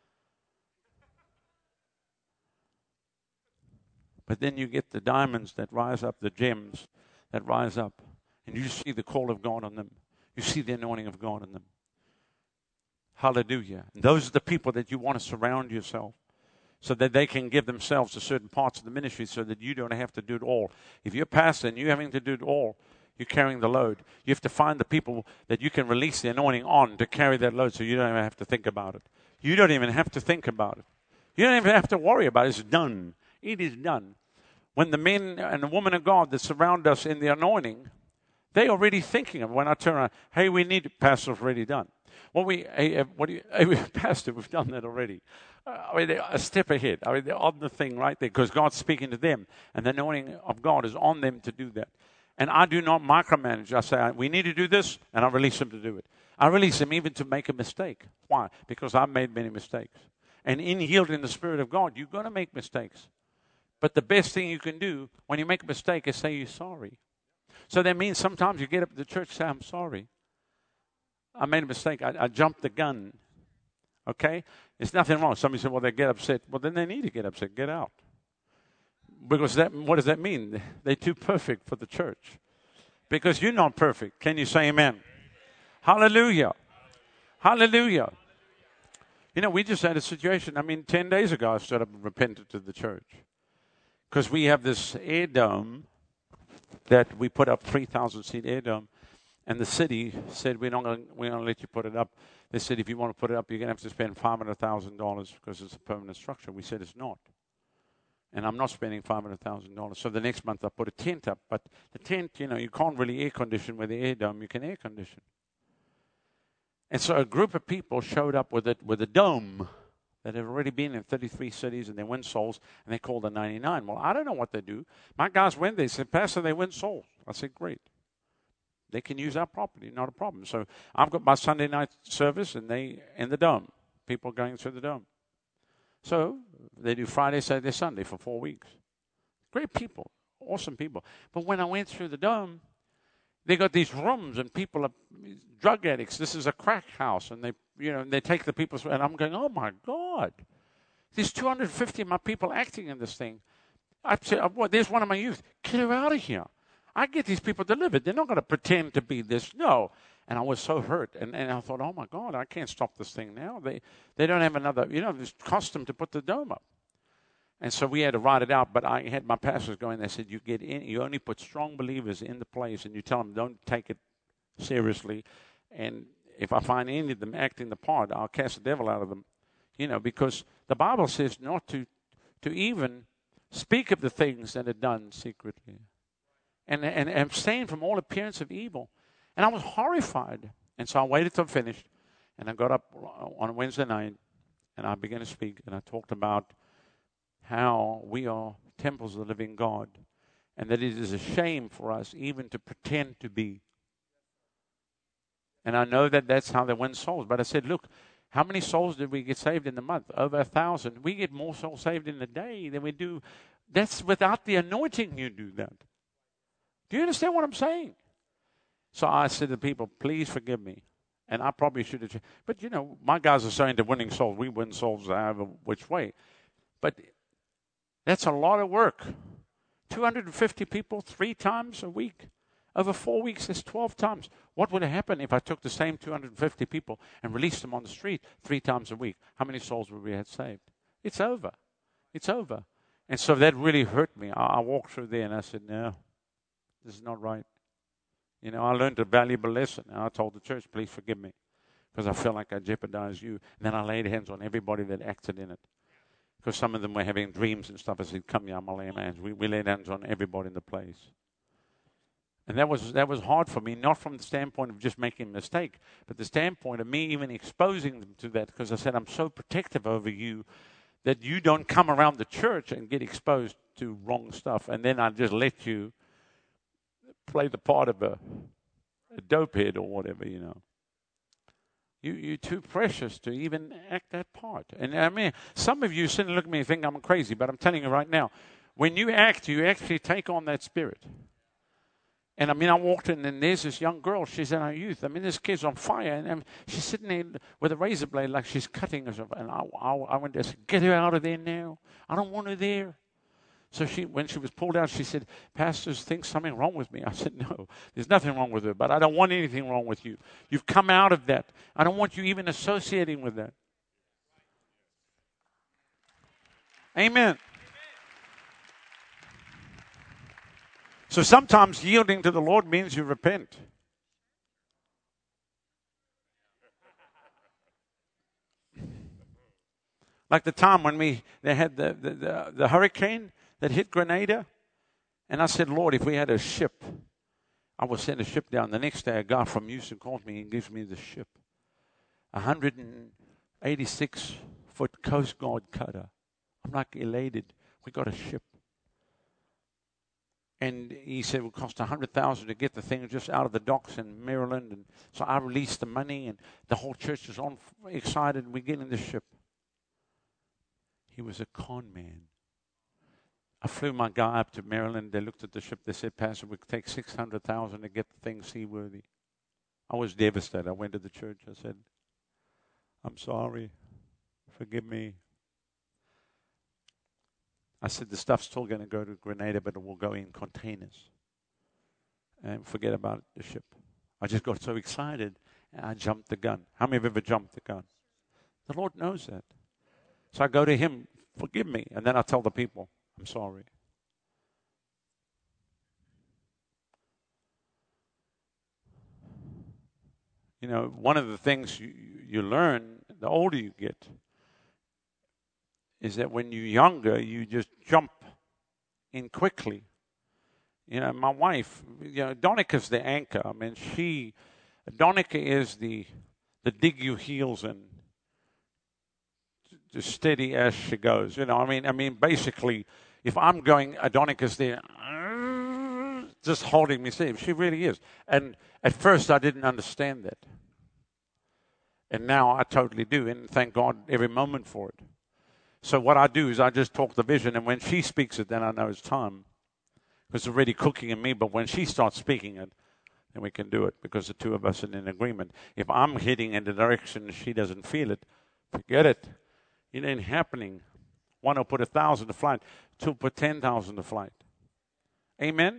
But then you get the diamonds that rise up, the gems that rise up, and you see the call of God on them. You see the anointing of God on them. Hallelujah. And those are the people that you want to surround yourself so that they can give themselves to certain parts of the ministry so that you don't have to do it all. If you're a pastor and you're having to do it all, you're carrying the load. You have to find the people that you can release the anointing on to carry that load so you don't even have to think about it. You don't even have to think about it. You don't even have to worry about it. It's done. It is done. When the men and the women of God that surround us in the anointing, they're already thinking of when I turn around, hey, we need it. Pastor's already done. Well, we, hey, what do you, hey, Pastor, we've done that already. Uh, I mean, they're a step ahead. I mean, they're on the thing right there because God's speaking to them, and the anointing of God is on them to do that. And I do not micromanage. I say, we need to do this, and I release them to do it. I release them even to make a mistake. Why? Because I've made many mistakes. And in yielding the Spirit of God, you're going to make mistakes. But the best thing you can do when you make a mistake is say you're sorry. So that means sometimes you get up at the church and say, I'm sorry. I made a mistake. I, I jumped the gun. Okay? There's nothing wrong. Somebody said, well, they get upset. Well, then they need to get upset. Get out. Because that, what does that mean? They're too perfect for the church. Because you're not perfect. Can you say amen? Hallelujah. Hallelujah. You know, we just had a situation. I mean, ten days ago, I stood up and repented to the church. Because we have this air dome that we put up, three thousand seat air dome. And the city said, we're not going we're going to let you put it up. They said, if you want to put it up, you're going to have to spend five hundred thousand dollars because it's a permanent structure. We said, it's not. And I'm not spending five hundred thousand dollars. So the next month I put a tent up. But the tent, you know, you can't really air condition with the air dome. You can air condition. And so a group of people showed up with it with a dome that had already been in thirty-three cities, and they win souls, and they called the ninety-nine. Well, I don't know what they do. My guys went there. They said, Pastor, they win souls. I said, great. They can use our property, not a problem. So I've got my Sunday night service, and they in the dome. People going through the dome. So they do Friday, Saturday, Sunday for four weeks. Great people, awesome people. But when I went through the dome, they got these rooms, and people are drug addicts. This is a crack house, and they, you know, they take the people. And I'm going, oh my God, there's two hundred fifty of my people acting in this thing. I said, oh, there's one of my youth. Get her out of here. I get these people delivered. They're not going to pretend to be this. No. And I was so hurt. And, and I thought, oh, my God, I can't stop this thing now. They they don't have another, you know, it's cost them to put the dome up. And so we had to write it out. But I had my pastors go in. They said, you get in, you only put strong believers in the place. And you tell them, don't take it seriously. And if I find any of them acting the part, I'll cast the devil out of them. You know, because the Bible says not to, to even speak of the things that are done secretly. And, and, and abstain from all appearance of evil. And I was horrified. And so I waited till I finished. And I got up on Wednesday night, and I began to speak. And I talked about how we are temples of the living God. And that it is a shame for us even to pretend to be. And I know that that's how they win souls. But I said, look, how many souls did we get saved in the month? Over a thousand. We get more souls saved in a day than we do. That's without the anointing you do that. Do you understand what I'm saying? So I said to people, please forgive me. And I probably should have. But, you know, my guys are saying to winning souls. We win souls however which way. But that's a lot of work. two hundred fifty people three times a week. Over four weeks, that's twelve times. What would have happened if I took the same two hundred fifty people and released them on the street three times a week? How many souls would we have saved? It's over. It's over. And so that really hurt me. I, I walked through there and I said, no. This is not right. You know, I learned a valuable lesson. And I told the church, please forgive me. Because I felt like I jeopardized you. And then I laid hands on everybody that acted in it. Because some of them were having dreams and stuff. I said, come here, I'm going to lay my hands. We, we laid hands on everybody in the place. And that was that was hard for me, not from the standpoint of just making a mistake, but the standpoint of me even exposing them to that. Because I said, I'm so protective over you that you don't come around the church and get exposed to wrong stuff. And then I just let you play the part of a, a dope head or whatever, you know. You, you're too precious to even act that part. And I mean, some of you sit and look at me and think I'm crazy, but I'm telling you right now, when you act, you actually take on that spirit. And I mean, I walked in, and there's this young girl. She's in her youth. I mean, this kid's on fire, and um, she's sitting there with a razor blade like she's cutting herself. And I, I, I went there and said, "Get her out of there now. I don't want her there." So she, when she was pulled out, she said, "Pastors think something wrong with me." I said, "No, there's nothing wrong with her, but I don't want anything wrong with you. You've come out of that. I don't want you even associating with that." Amen. So sometimes yielding to the Lord means you repent. Like the time when we they had the, the, the, the hurricane that hit Grenada. And I said, "Lord, if we had a ship, I would send a ship down." The next day, a guy from Houston calls me and gives me the ship. A one hundred eighty-six foot Coast Guard cutter. I'm like elated. We got a ship. And he said it would cost one hundred thousand dollars to get the thing just out of the docks in Maryland. And so I released the money, and the whole church was on excited. We get in the ship. He was a con man. I flew my guy up to Maryland. They looked at the ship. They said, "Pastor, we could take six hundred thousand dollars to get the thing seaworthy." I was devastated. I went to the church. I said, "I'm sorry. Forgive me." I said, "The stuff's still going to go to Grenada, but it will go in containers. And forget about the ship." I just got so excited, and I jumped the gun. How many have ever jumped the gun? The Lord knows that. So I go to Him, "Forgive me." And then I tell the people, "I'm sorry." You know, one of the things you, you learn the older you get is that when you're younger, you just jump in quickly. You know, my wife, you know, Donica's the anchor. I mean, she, Donica is the the dig your heels in, just steady as she goes. You know, I mean, I mean, basically, if I'm going, Donica's there, just holding me safe. She really is. And at first, I didn't understand that, and now I totally do, and thank God every moment for it. So what I do is I just talk the vision, and when she speaks it, then I know it's time. Because it's already cooking in me, but when she starts speaking it, then we can do it, because the two of us are in agreement. If I'm heading in the direction she doesn't feel it, forget it. It ain't happening. One will put a thousand to flight, two will put ten thousand to flight. Amen?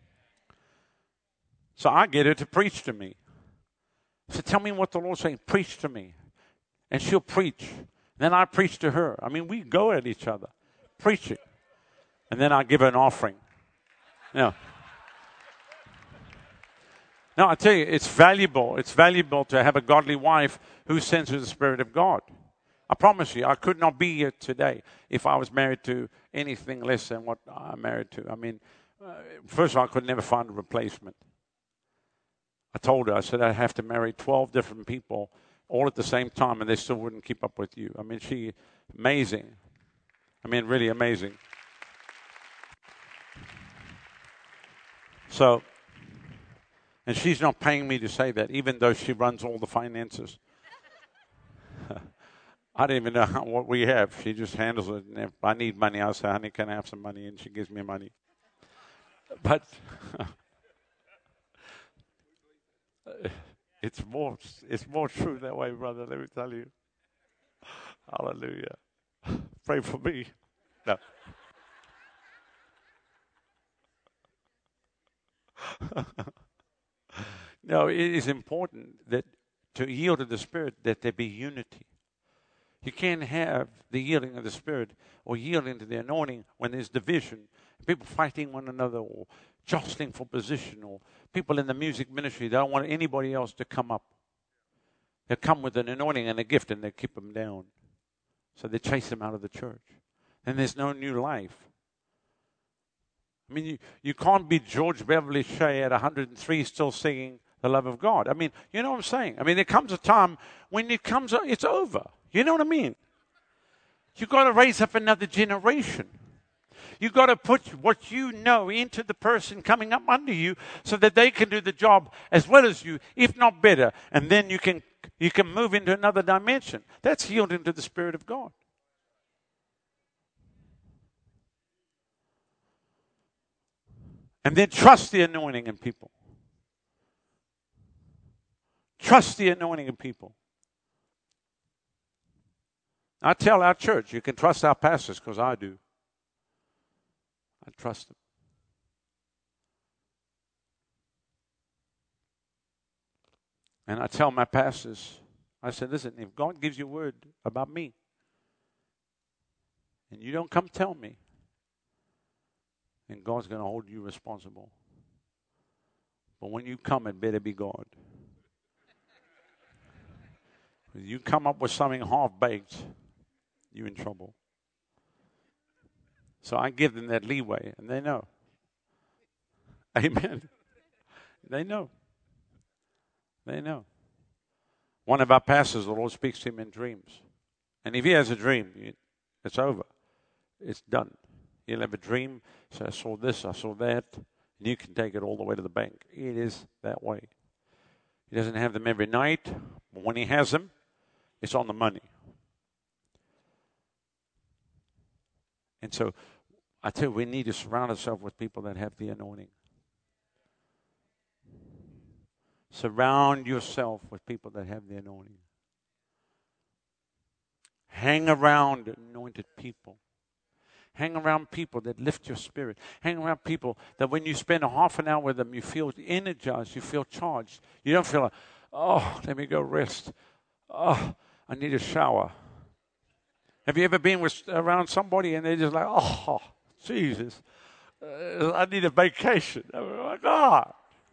So I get her to preach to me. So tell me what the Lord's saying. Preach to me. And she'll preach. Then I preach to her. I mean, we go at each other, preaching. And then I give her an offering. No. No, I tell you, it's valuable. It's valuable to have a godly wife who sends her the Spirit of God. I promise you, I could not be here today if I was married to anything less than what I'm married to. I mean, uh, first of all, I could never find a replacement. I told her, I said, I'd have to marry twelve different people all at the same time, and they still wouldn't keep up with you. I mean, she, amazing. I mean, really amazing. So, and she's not paying me to say that, even though she runs all the finances. I don't even know how, what we have. She just handles it. And if I need money, I'll say, "Honey, can I have some money?" And she gives me money. But it's more, it's more true that way, brother. Let me tell you. Hallelujah. Pray for me. No. No, it is important that to yield to the Spirit, that there be unity. You can't have the yielding of the Spirit or yielding to the anointing when there's division, people fighting one another or jostling for position, or people in the music ministry, they don't want anybody else to come up. They come with an anointing and a gift, and they keep them down. So they chase them out of the church. And there's no new life. I mean, you, you can't be George Beverly Shea at one hundred three still singing the love of God. I mean, you know what I'm saying? I mean, there comes a time when it comes, it's over. You know what I mean? You've got to raise up another generation. You've got to put what you know into the person coming up under you so that they can do the job as well as you, if not better. And then you can you can move into another dimension. That's yielding to the Spirit of God. And then trust the anointing in people. Trust the anointing in people. I tell our church, you can trust our pastors because I do. I trust them. And I tell my pastors, I said, listen, if God gives you a word about me, and you don't come tell me, then God's going to hold you responsible. But when you come, it better be God. If you come up with something half-baked, you're in trouble. So I give them that leeway, and they know. Amen. They know. They know. One of our pastors, the Lord speaks to him in dreams. And if he has a dream, it's over. It's done. He'll have a dream, say, I saw this, I saw that, and you can take it all the way to the bank. It is that way. He doesn't have them every night, but when he has them, it's on the money. And so, I tell you, we need to surround ourselves with people that have the anointing. Surround yourself with people that have the anointing. Hang around anointed people. Hang around people that lift your spirit. Hang around people that when you spend a half an hour with them, you feel energized, you feel charged. You don't feel like, oh, let me go rest. Oh, I need a shower. Have you ever been with, around somebody and they're just like, oh, Jesus, uh, I need a vacation. Oh, my God.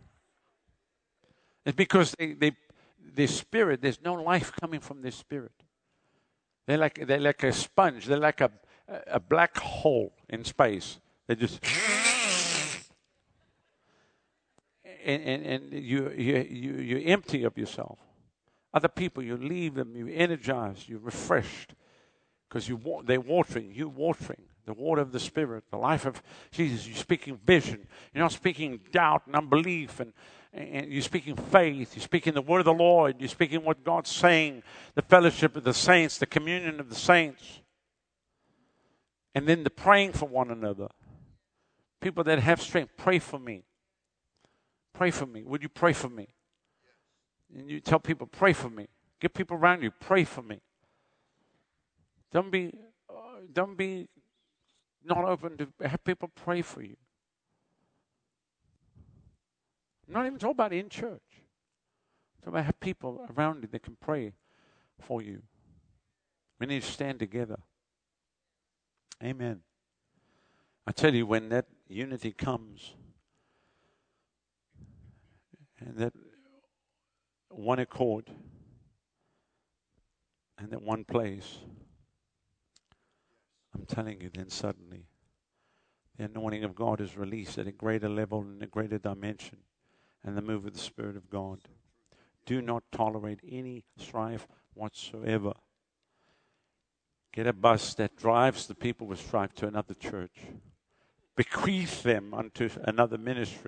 It's because they, they, their spirit, there's no life coming from their spirit. They're like, they're like a sponge. They're like a, a black hole in space. They just... and and, and you, you, you, you're empty of yourself. Other people, you leave them, you're energized, you're refreshed. Because you, they're watering, you're watering. The water of the Spirit, the life of Jesus. You're speaking vision. You're not speaking doubt and unbelief. And, and you're speaking faith. You're speaking the word of the Lord. You're speaking what God's saying. The fellowship of the saints. The communion of the saints. And then the praying for one another. People that have strength, pray for me. Pray for me. Would you pray for me? And you tell people, pray for me. Get people around you, pray for me. Don't be, uh, don't be not open to have people pray for you. I'm not even talking about in church. I'm talking about have people around you that can pray for you. We need to stand together. Amen. I tell you, when that unity comes, and that one accord, and that one place, I'm telling you, then suddenly the anointing of God is released at a greater level and a greater dimension, and the move of the Spirit of God. Do not tolerate any strife whatsoever. Get a bus that drives the people with strife to another church. Bequeath them unto another ministry.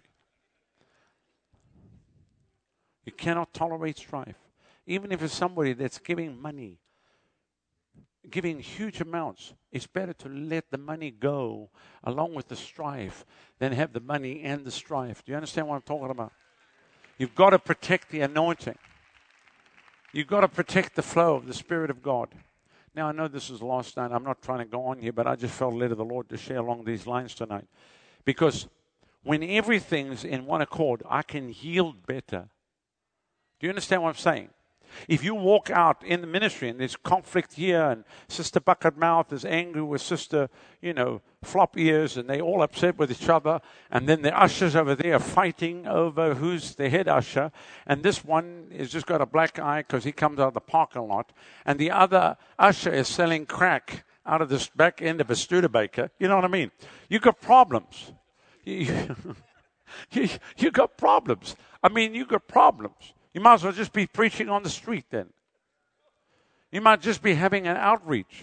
You cannot tolerate strife. Even if it's somebody that's giving money, giving huge amounts, it's better to let the money go along with the strife than have the money and the strife. Do you understand what I'm talking about? You've got to protect the anointing. You've got to protect the flow of the Spirit of God. Now, I know this is the last night. I'm not trying to go on here, but I just felt led of the Lord to share along these lines tonight. Because when everything's in one accord, I can yield better. Do you understand what I'm saying? If you walk out in the ministry and there's conflict here and Sister Bucket Mouth is angry with Sister, you know, Flop Ears, and they all upset with each other, and then the ushers over there are fighting over who's the head usher, and this one has just got a black eye because he comes out of the parking lot, and the other usher is selling crack out of this back end of a Studebaker. You know what I mean? You got problems. You, you, you got problems. I mean, you got problems. You might as well just be preaching on the street then. You might just be having an outreach.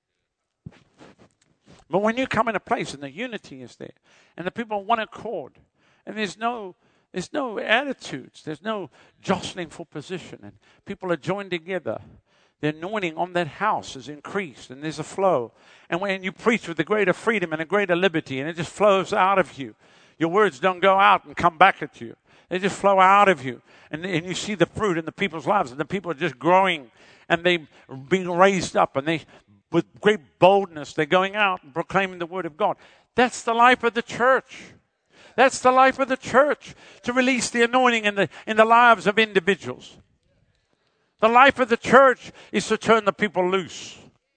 But when you come in a place and the unity is there, and the people want accord, and there's no there's no attitudes, there's no jostling for position, and people are joined together, the anointing on that house is increased, and there's a flow. And when you preach with a greater freedom and a greater liberty, and it just flows out of you, Your words don't go out and come back at you. They just flow out of you. And, and you see the fruit in the people's lives. And the people are just growing. And they're being raised up. And they, with great boldness, they're going out and proclaiming the word of God. That's the life of the church. That's the life of the church. To release the anointing in the, in the lives of individuals. The life of the church is to turn the people loose.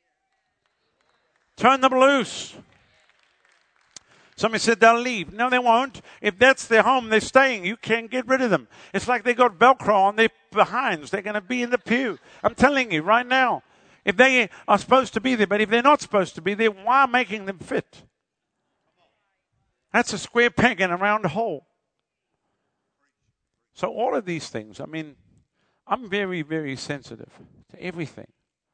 Turn them loose. Somebody said they'll leave. No, they won't. If that's their home, they're staying. You can't get rid of them. It's like they got Velcro on their behinds. They're going to be in the pew. I'm telling you right now. If they are supposed to be there, but if they're not supposed to be there, why making them fit? That's a square peg in a round hole. So all of these things, I mean, I'm very, very sensitive to everything.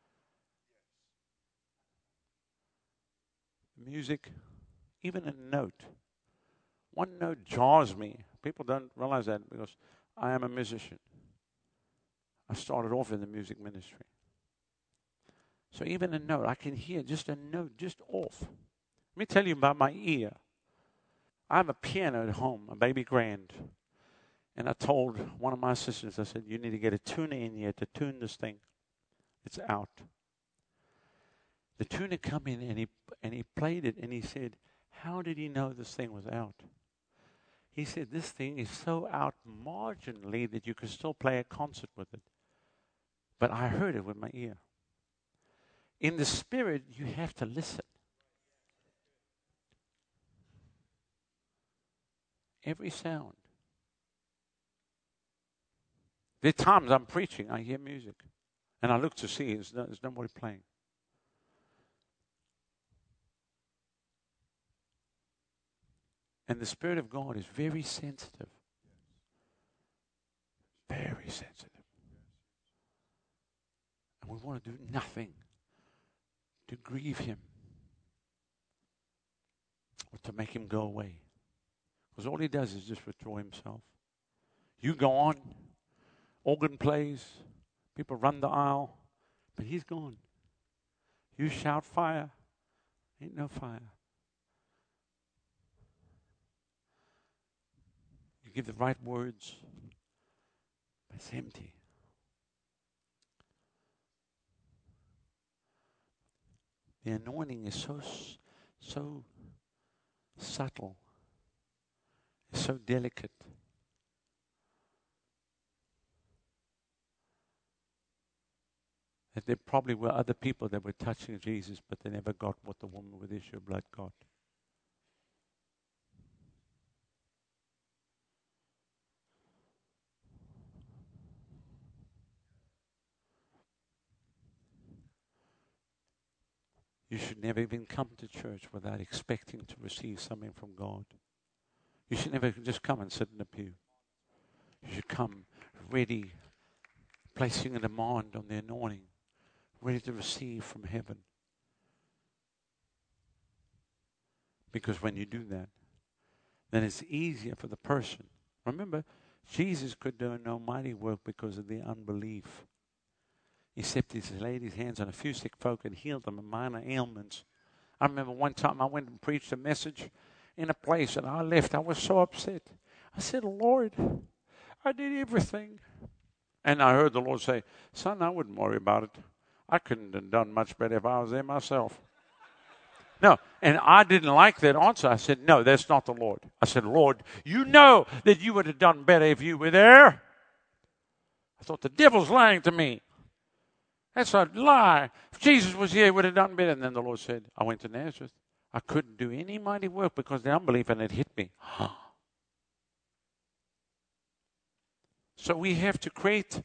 Music, even a note. One note jars me. People don't realize that because I am a musician. I started off in the music ministry. So even a note, I can hear just a note just off. Let me tell you about my ear. I have a piano at home, a baby grand. And I told one of my assistants, I said, you need to get a tuner in here to tune this thing. It's out. The tuner come in and he and he played it and he said, how did he know this thing was out? He said, this thing is so out marginally that you can still play a concert with it. But I heard it with my ear. In the spirit, you have to listen. Every sound. There are times I'm preaching, I hear music. And I look to see, there's, no, there's nobody playing. And the Spirit of God is very sensitive. Very sensitive. And we want to do nothing to grieve Him or to make Him go away. Because all He does is just withdraw Himself. You go on, organ plays, people run the aisle, but He's gone. You shout fire, ain't no fire. You give the right words, but it's empty. The anointing is so, so subtle. It's so delicate. That there probably were other people that were touching Jesus, but they never got what the woman with the issue of blood got. You should never even come to church without expecting to receive something from God. You should never just come and sit in the pew. You should come ready, placing a demand on the anointing, ready to receive from heaven. Because when you do that, then it's easier for the person. Remember, Jesus could do no mighty work because of their unbelief. Except He laid His hands on a few sick folk and healed them of minor ailments. I remember one time I went and preached a message in a place and I left. I was so upset. I said, Lord, I did everything. And I heard the Lord say, son, I wouldn't worry about it. I couldn't have done much better if I was there myself. No, and I didn't like that answer. I said, no, that's not the Lord. I said, Lord, you know that you would have done better if you were there. I thought the devil's lying to me. That's a lie. If Jesus was here, he would have done better. And then the Lord said, I went to Nazareth. I couldn't do any mighty work because of the unbelief, and it hit me. So we have to create,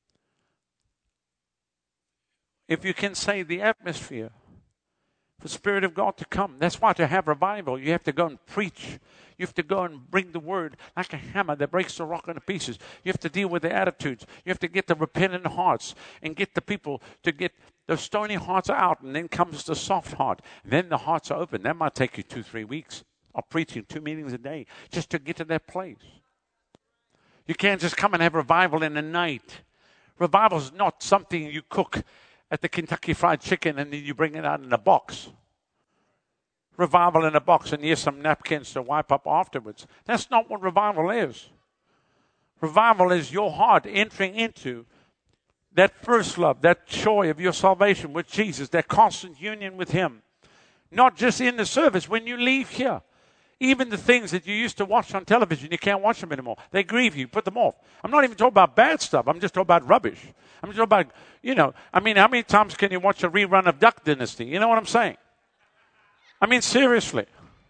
if you can say, the atmosphere for the Spirit of God to come. That's why to have revival, you have to go and preach. You have to go and bring the word like a hammer that breaks the rock into pieces. You have to deal with the attitudes. You have to get the repentant hearts and get the people to get the stony hearts out, and then comes the soft heart. And then the hearts are open. That might take you two, three weeks of preaching, two meetings a day, just to get to that place. You can't just come and have revival in a night. Revival is not something you cook at the Kentucky Fried Chicken and then you bring it out in a box. revival in a box and here's some napkins to wipe up afterwards. That's not what revival is. Revival is your heart entering into that first love, that joy of your salvation with Jesus, that constant union with Him. Not just in the service, when you leave here. Even the things that you used to watch on television, you can't watch them anymore. They grieve you. Put them off. I'm not even talking about bad stuff. I'm just talking about rubbish. I'm just talking about, you know, I mean, how many times can you watch a rerun of Duck Dynasty? You know what I'm saying? I mean, seriously.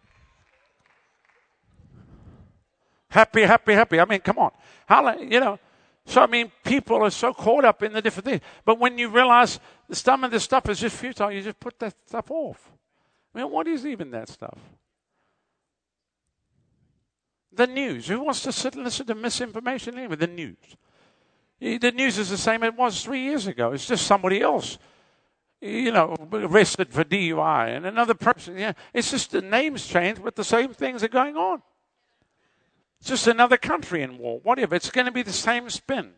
Happy, happy, happy. I mean, come on. How, you know, so I mean, people are so caught up in the different things. But when you realize some of this stuff is just futile, you just put that stuff off. I mean, what is even that stuff? The news. Who wants to sit and listen to misinformation anyway? The news. The news is the same it was three years ago. It's just somebody else, you know, arrested for D U I and another person. Yeah, it's just the names changed, but the same things are going on. It's just another country in war. Whatever. It's going to be the same spin.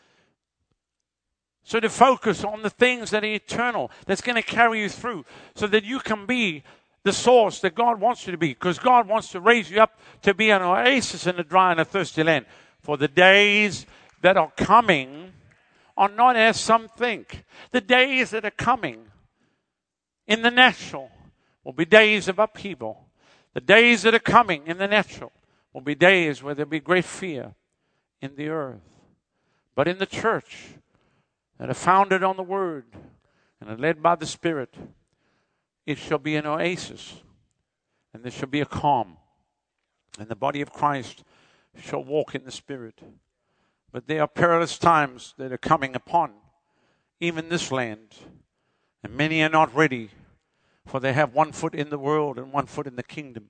So to focus on the things that are eternal, that's going to carry you through, so that you can be the source that God wants you to be, because God wants to raise you up to be an oasis in a dry and a thirsty land. For the days that are coming are not as some think. The days that are coming in the natural will be days of upheaval. The days that are coming in the natural will be days where there will be great fear in the earth. But in the church that are founded on the Word and are led by the Spirit, it shall be an oasis, and there shall be a calm, and the body of Christ shall walk in the Spirit. But there are perilous times that are coming upon even this land, and many are not ready, for they have one foot in the world and one foot in the kingdom.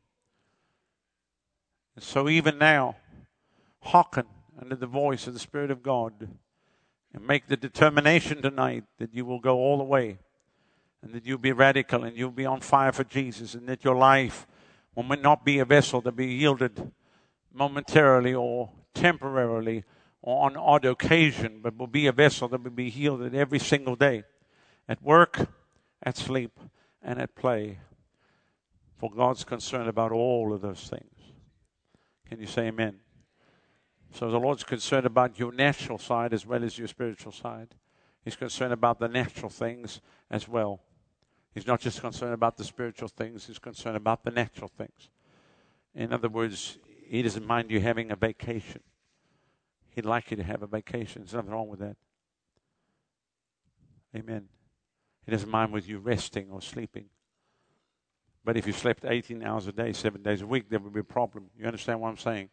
And so even now, hearken unto the voice of the Spirit of God, and make the determination tonight that you will go all the way, and that you'll be radical and you'll be on fire for Jesus, and that your life will not be a vessel to be yielded momentarily or temporarily or on odd occasion, but will be a vessel that will be yielded every single day, at work, at sleep, and at play. For God's concerned about all of those things. Can you say amen? So the Lord's concerned about your natural side as well as your spiritual side. He's concerned about the natural things as well. He's not just concerned about the spiritual things, he's concerned about the natural things. In other words, he doesn't mind you having a vacation. He'd like you to have a vacation. There's nothing wrong with that. Amen. He doesn't mind with you resting or sleeping. But if you slept eighteen hours a day, seven days a week, there would be a problem. You understand what I'm saying?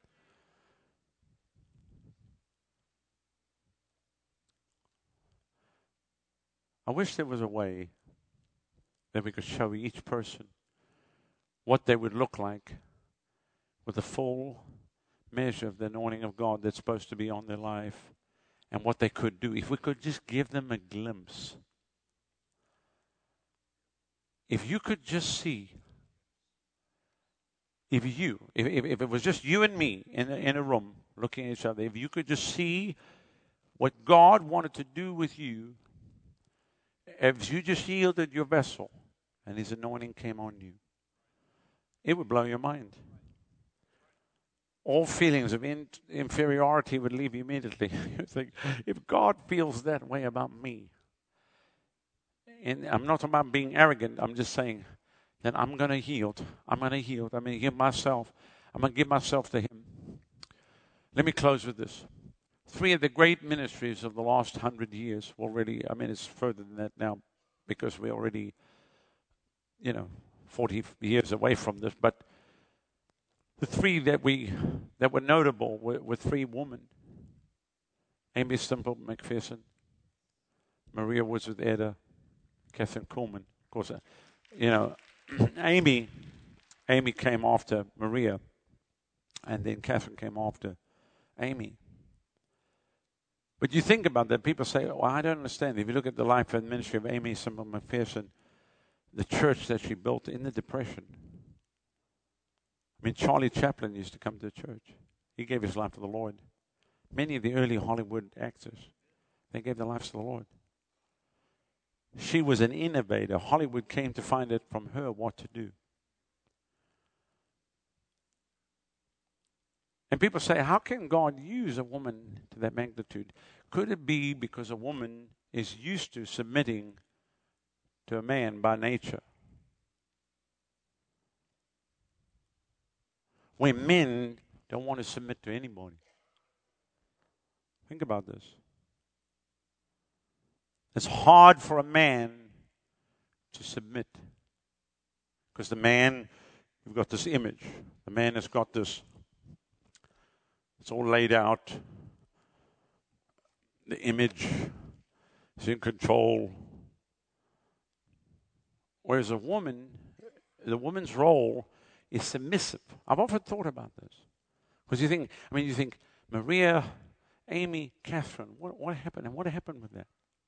I wish there was a way that we could show each person what they would look like with the full measure of the anointing of God that's supposed to be on their life, and what they could do. If we could just give them a glimpse. If you could just see, if you, if, if, if it was just you and me in a, in a room looking at each other, if you could just see what God wanted to do with you, if you just yielded your vessel and His anointing came on you, it would blow your mind. All feelings of in, inferiority would leave you immediately. You think, if God feels that way about me, and I'm not talking about being arrogant, I'm just saying that I'm going to yield. I'm going to yield. I'm going to give myself. I'm going to give myself to Him. Let me close with this. Three of the great ministries of the last hundred years already, I mean, it's further than that now because we're already, you know, forty years away from this, but the three that we that were notable were, were three women. Aimee Semple McPherson, Maria Woodworth-Etter, Kathryn Kuhlman. Of course, uh, you know, Amy, Amy came after Maria, and then Kathryn came after Amy. But you think about that, people say, well, I don't understand. If you look at the life and ministry of Aimee Semple McPherson, the church that she built in the Depression. I mean, Charlie Chaplin used to come to the church. He gave his life to the Lord. Many of the early Hollywood actors, they gave their lives to the Lord. She was an innovator. Hollywood came to find it from her what to do. And people say, how can God use a woman to that magnitude? Could it be because a woman is used to submitting to a man by nature? Where men don't want to submit to anybody. Think about this. It's hard for a man to submit. Because the man, you've got this image. The man has got this, it's all laid out. The image is in control. Whereas a woman, the woman's role is submissive. I've often thought about this. Because you think, I mean, you think, Maria, Amy, Catherine, what, what happened? And what happened with that?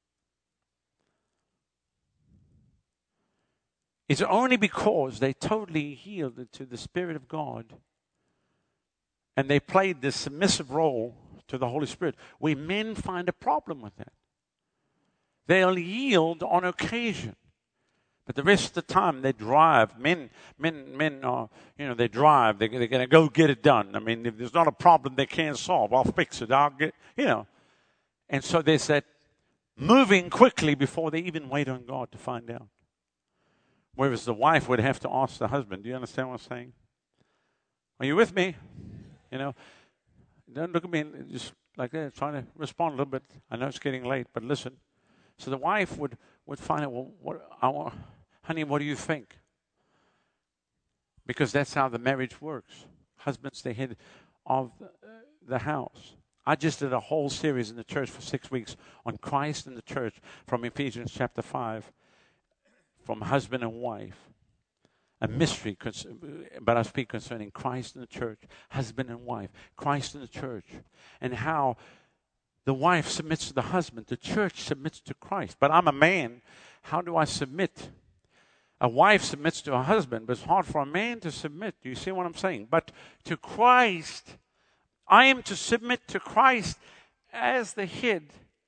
It's only because they totally yielded to the Spirit of God and they played this submissive role to the Holy Spirit. We men find a problem with that. They'll yield on occasion. But the rest of the time, they drive. Men, men, men are, you know, they drive. They, they're going to go get it done. I mean, if there's not a problem they can't solve, I'll fix it. I'll get, you know. And so there's that moving quickly before they even wait on God to find out. Whereas the wife would have to ask the husband. Do you understand what I'm saying? Are you with me? You know, don't look at me just like that, trying to respond a little bit. I know it's getting late, but listen. So the wife would, would find out, well, what, I want, honey, what do you think? Because that's how the marriage works. Husband's the head of the, the house. I just did a whole series in the church for six weeks on Christ and the church from Ephesians chapter five, from husband and wife. A mystery, but I speak concerning Christ and the church, husband and wife, Christ and the church, and how the wife submits to the husband, the church submits to Christ. But I'm a man. How do I submit? A wife submits to a husband, but it's hard for a man to submit. Do you see what I'm saying? But to Christ, I am to submit to Christ as the head.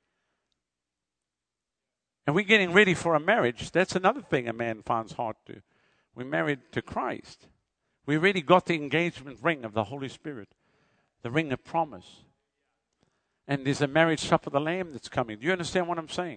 And we're getting ready for a marriage. That's another thing a man finds hard to. We're married to Christ. We already got the engagement ring of the Holy Spirit, the ring of promise. And there's a marriage supper of the Lamb that's coming. Do you understand what I'm saying?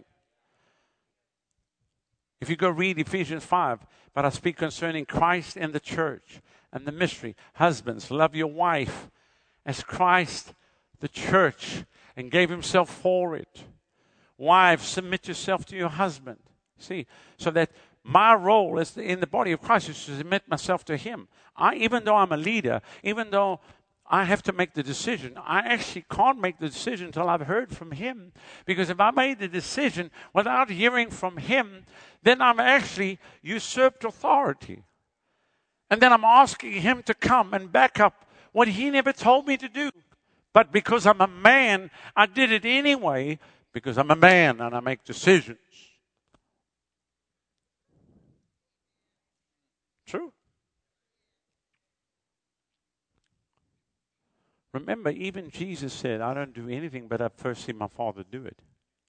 If you go read Ephesians five, but I speak concerning Christ and the church and the mystery. Husbands, love your wife as Christ, the church, and gave himself for it. Wives, submit yourself to your husband. See, so that my role is in the body of Christ is to submit myself to him. I, even though I'm a leader, even though I have to make the decision, I actually can't make the decision until I've heard from him. Because if I made the decision without hearing from him, then I'm actually usurped authority. And then I'm asking him to come and back up what he never told me to do. But because I'm a man, I did it anyway, because I'm a man and I make decisions. True. Remember, even Jesus said, I don't do anything but I first see my Father do it.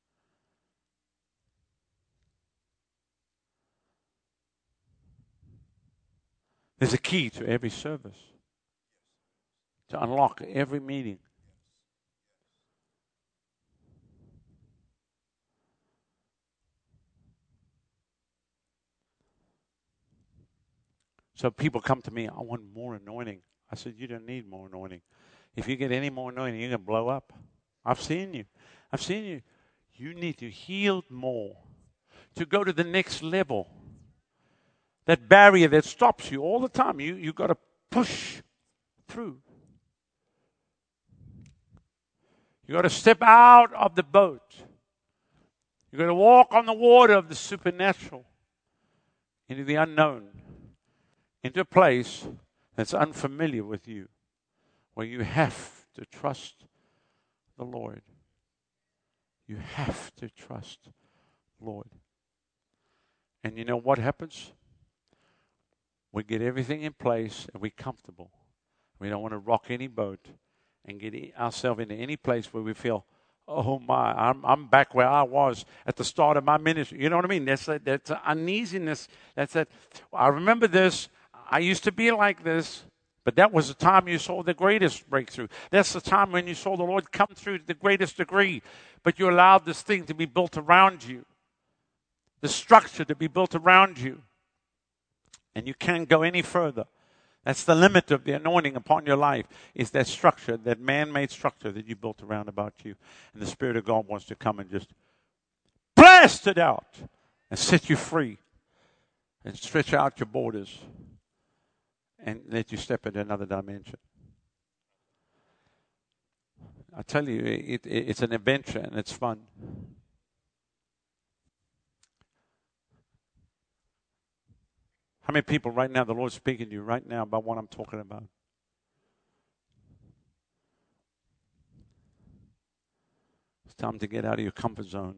There's a key to every service, to unlock every meeting. So people come to me, I want more anointing. I said, you don't need more anointing. If you get any more anointing, you're going to blow up. I've seen you. I've seen you. You need to heal more to go to the next level. That barrier that stops you all the time, you, you've got to push through. You've got to step out of the boat. You've got to walk on the water of the supernatural into the unknown, into a place that's unfamiliar with you, where you have to trust the Lord. You have to trust the Lord. And you know what happens? We get everything in place and we're comfortable. We don't want to rock any boat and get ourselves into any place where we feel, oh my, I'm I'm back where I was at the start of my ministry. You know what I mean? That's a, that's an uneasiness. That's that. I remember this. I used to be like this, But that was the time you saw the greatest breakthrough. That's the time when you saw the Lord come through to the greatest degree. But you allowed this thing to be built around you, the structure to be built around you. And you can't go any further. That's the limit of the anointing upon your life, is that structure, that man-made structure that you built around about you. And the Spirit of God wants to come and just blast it out and set you free and stretch out your borders and let you step into another dimension. I tell you, it, it, it's an adventure and it's fun. How many people right now, the Lord's speaking to you right now about what I'm talking about? It's time to get out of your comfort zone.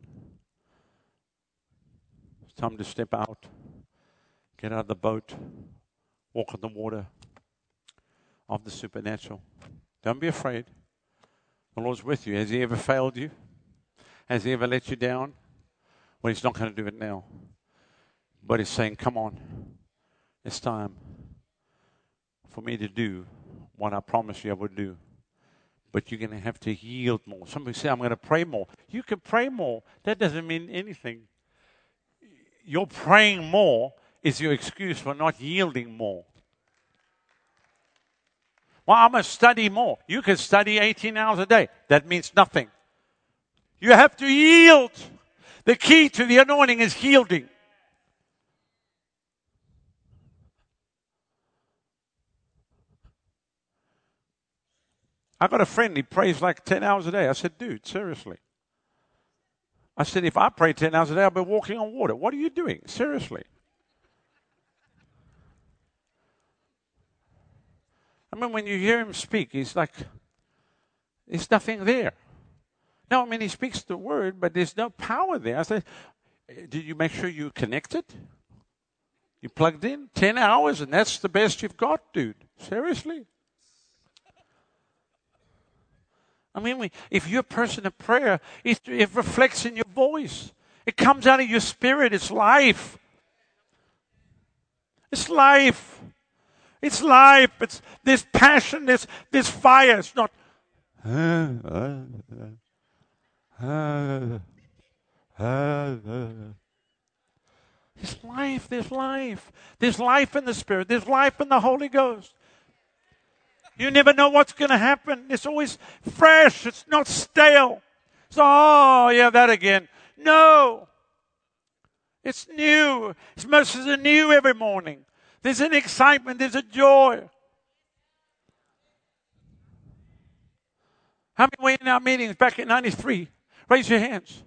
It's time to step out. Get out of the boat. Walk on the water of the supernatural. Don't be afraid. The Lord's with you. Has He ever failed you? Has He ever let you down? Well, He's not going to do it now. But He's saying, come on. It's time for me to do what I promised you I would do. But you're going to have to yield more. Somebody say, I'm going to pray more. You can pray more. That doesn't mean anything. Your praying more is your excuse for not yielding more. Well, I'm going to study more. You can study eighteen hours a day. That means nothing. You have to yield. The key to the anointing is yielding. I got a friend, he prays like ten hours a day. I said, dude, seriously. I said, if I pray ten hours a day, I'll be walking on water. What are you doing? Seriously. I mean, when you hear him speak, he's like, there's nothing there. No, I mean, he speaks the word, but there's no power there. I said, did you make sure you connected? You plugged in? ten hours, and that's the best you've got, dude. Seriously? I mean, we, if you're a person of prayer, it, it reflects in your voice. It comes out of your spirit. It's life. It's life. It's life. It's there's passion. There's there's fire. It's not. Uh, uh, uh, uh, uh. There's life. There's life. There's life in the Spirit. There's life in the Holy Ghost. You never know what's going to happen. It's always fresh. It's not stale. So, oh, yeah, that again. No. It's new. His mercies are new every morning. There's an excitement. There's a joy. How many were in our meetings back in ninety-three? Raise your hands.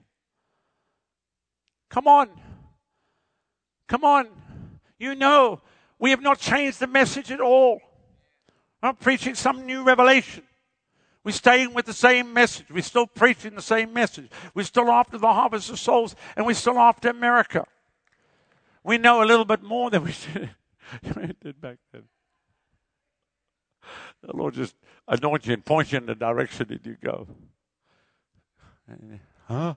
Come on. Come on. You know, we have not changed the message at all. I'm not preaching some new revelation. We're staying with the same message. We're still preaching the same message. We're still after the harvest of souls, and we're still after America. We know a little bit more than we did back then. The Lord just anoints you and points you in the direction that you go. Huh?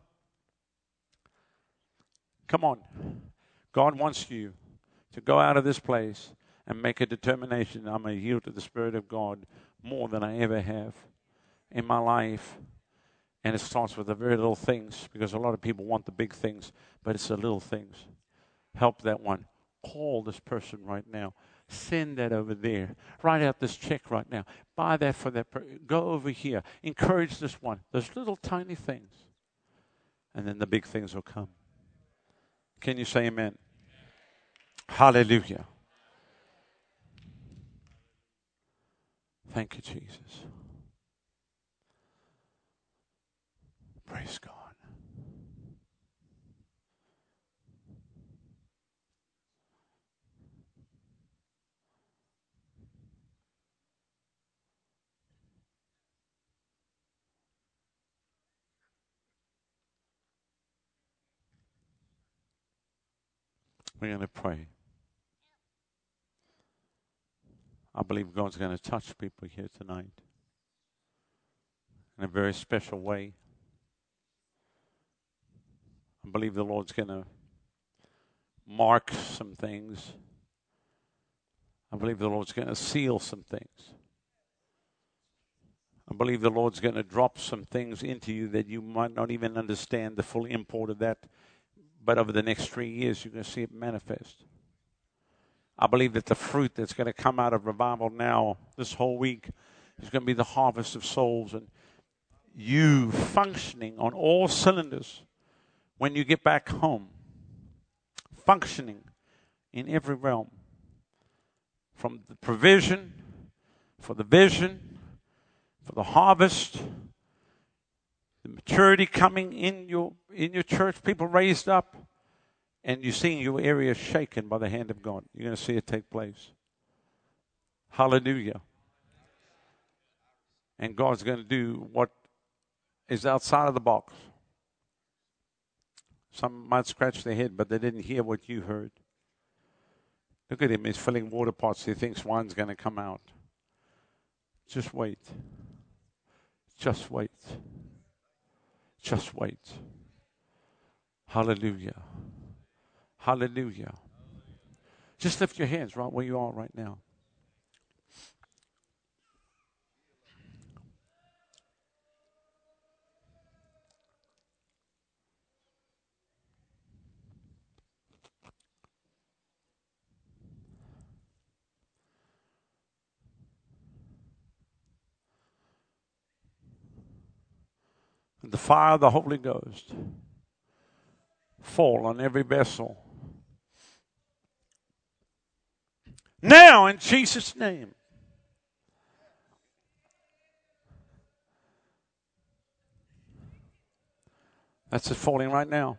Come on. God wants you to go out of this place and make a determination. I'm going to yield to the Spirit of God more than I ever have in my life. And it starts with the very little things, because a lot of people want the big things, but it's the little things. Help that one. Call this person right now. Send that over there. Write out this check right now. Buy that for that person. Go over here. Encourage this one. Those little tiny things. And then the big things will come. Can you say amen? Hallelujah. Thank you, Jesus. Praise God. We're going to pray. I believe God's going to touch people here tonight in a very special way. I believe the Lord's going to mark some things. I I believe the Lord's going to seal some things. I believe the Lord's going to drop some things into you that you might not even understand the full import of that. But over the next three years, you're going to see it manifest. I believe that the fruit that's going to come out of revival now, this whole week, is going to be the harvest of souls. And you functioning on all cylinders when you get back home. Functioning in every realm. From the provision, for the vision, for the harvest, the maturity coming in your in your church, people raised up, and you're seeing your area shaken by the hand of God. You're going to see it take place. Hallelujah. And God's going to do what is outside of the box. Some might scratch their head, but they didn't hear what you heard. Look at him. He's filling water pots. He thinks wine's going to come out. Just wait. Just wait. Just wait. Hallelujah. Hallelujah. Just lift your hands right where you are right now. The fire of the Holy Ghost fall on every vessel. Now, in Jesus' name. That's it falling right now.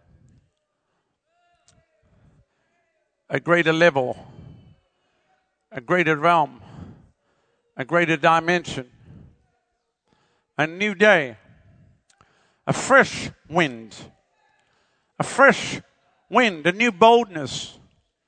A greater level, a greater realm, a greater dimension, a new day. A fresh wind, a fresh wind, a new boldness,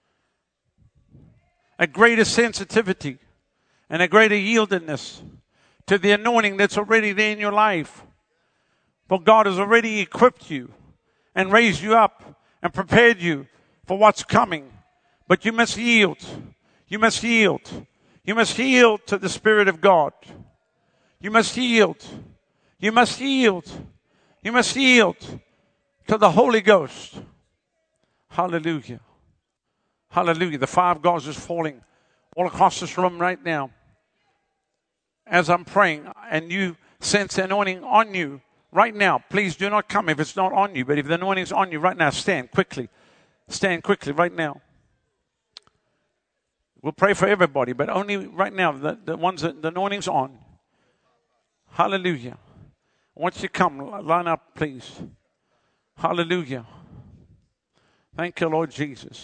a greater sensitivity, and a greater yieldedness to the anointing that's already there in your life. For God has already equipped you and raised you up and prepared you for what's coming. But you must yield. You must yield. You must yield to the Spirit of God. You must yield. You must yield. You must yield to the Holy Ghost. Hallelujah. Hallelujah. The fire of God is falling all across this room right now. As I'm praying and you sense the anointing on you right now, please do not come if it's not on you. But if the anointing is on you right now, stand quickly. Stand quickly right now. We'll pray for everybody, but only right now, the, the ones that the anointing's on. Hallelujah. Once you come, line up, please. Hallelujah. Thank you, Lord Jesus.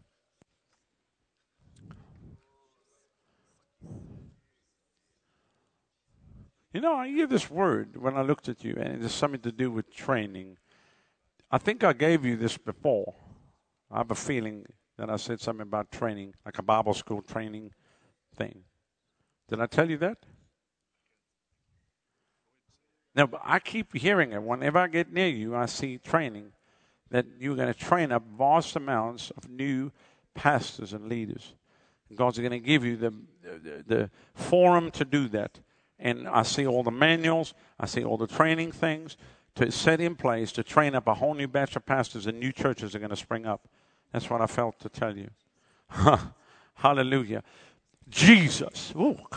You know, I hear this word when I looked at you, and it's something to do with training. I think I gave you this before. I have a feeling that I said something about training, like a Bible school training thing. Did I tell you that? No, but I keep hearing it. Whenever I get near you, I see training, that you're going to train up vast amounts of new pastors and leaders. God's going to give you the, the, the forum to do that. And I see all the manuals. I see all the training things to set in place to train up a whole new batch of pastors, and new churches are going to spring up. That's what I felt to tell you. Hallelujah. Jesus.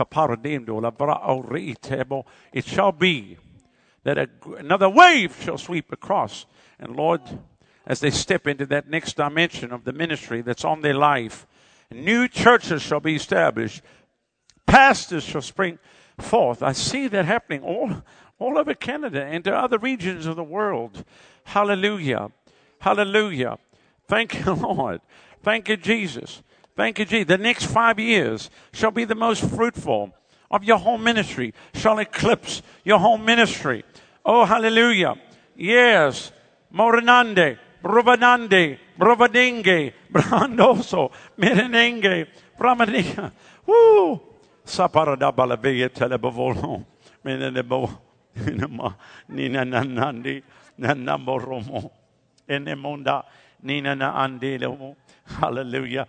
It shall be that a, another wave shall sweep across. And Lord, as they step into that next dimension of the ministry that's on their life, new churches shall be established. Pastors shall spring forth. I see that happening all, all over Canada and to other regions of the world. Hallelujah. Hallelujah. Thank you, Lord. Thank you, Jesus. Thank you, Jesus. The next five years shall be the most fruitful of your whole ministry, shall eclipse your whole ministry. Oh, hallelujah. Yes. Morinande, Bruvanande, Brovadenge, Brandoso, Mirenenge, Brahmanica. Woo! Saparada Balavia Telebovolo, Menebo, Nina Nandi, Nanamboromo, Enemonda, Nina Andelo. Hallelujah.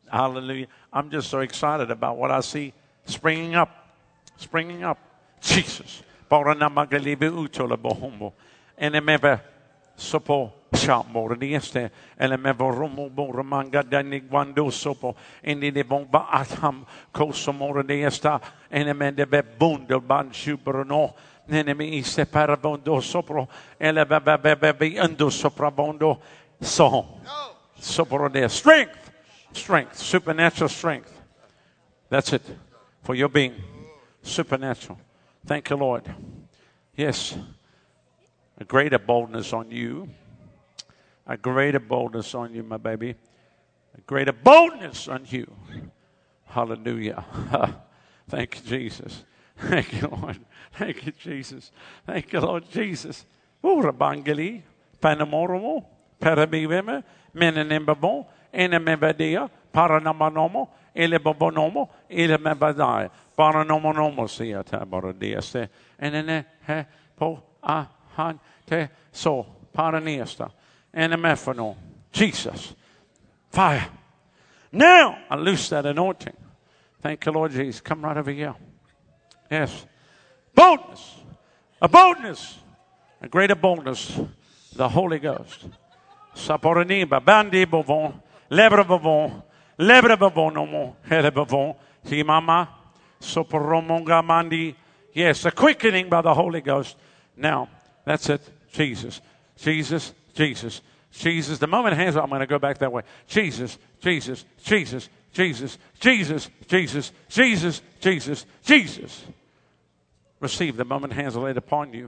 Hallelujah. I'm just so excited about what I see springing up. Springing up. Jesus. Paranamagalebe utola bohombo. Enemeva sopo shamor dieste. Elemevo romo boramanga danig wando sopo. Indi de bomba atham kosomora diesta. Enemende bebundo ban shubrano. Enemy separabondo sopro. Elebebebebe undo soprabondo. So. Sopro there. Strength. Strength. Supernatural strength. That's it. For your being. Supernatural. Thank you, Lord. Yes. A greater boldness on you. A greater boldness on you, my baby. A greater boldness on you. Hallelujah. Thank you, Jesus. Thank you, Lord. Thank you, Jesus. Thank you, Lord Jesus. Urabangeli, Panamoromo, Parabiveme, Menenembabo, Enemevadia, Paranamanomo, Elebobonomo, Elemebadai, Paranomonomo, Siata Borodiaste, and then he po a han te so Paraniasta, Enemephono, Jesus. Fire. Now I loose that anointing. Thank you, Lord Jesus. Come right over here. Yes. Boldness. A boldness. A greater boldness. The Holy Ghost. Saporaniba, bandi bovon, lebre bovon, lebre bovon, no more, hele bovon, si mama, soporomonga mandi. Yes, a quickening by the Holy Ghost. Now, that's it. Jesus, Jesus, Jesus, Jesus. The moment hands up, I'm going to go back that way. Jesus, Jesus, Jesus, Jesus, Jesus, Jesus, Jesus, Jesus, Jesus. Receive the moment hands are laid upon you.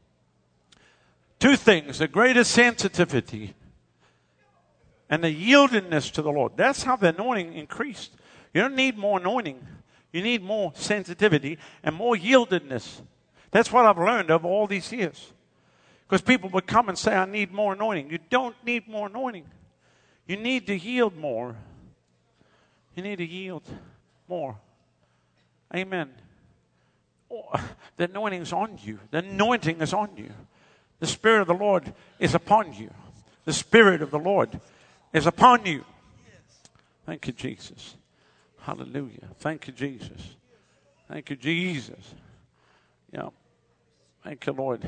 Two things, the greater sensitivity and the yieldedness to the Lord. That's how the anointing increased. You don't need more anointing. You need more sensitivity and more yieldedness. That's what I've learned over all these years. Because people would come and say, I need more anointing. You don't need more anointing. You need to yield more. You need to yield more. Amen. Oh, the anointing is on you. The anointing is on you. The Spirit of the Lord is upon you. The Spirit of the Lord is upon you. Thank you, Jesus. Hallelujah. Thank you, Jesus. Thank you, Jesus. Yeah. Thank you, Lord.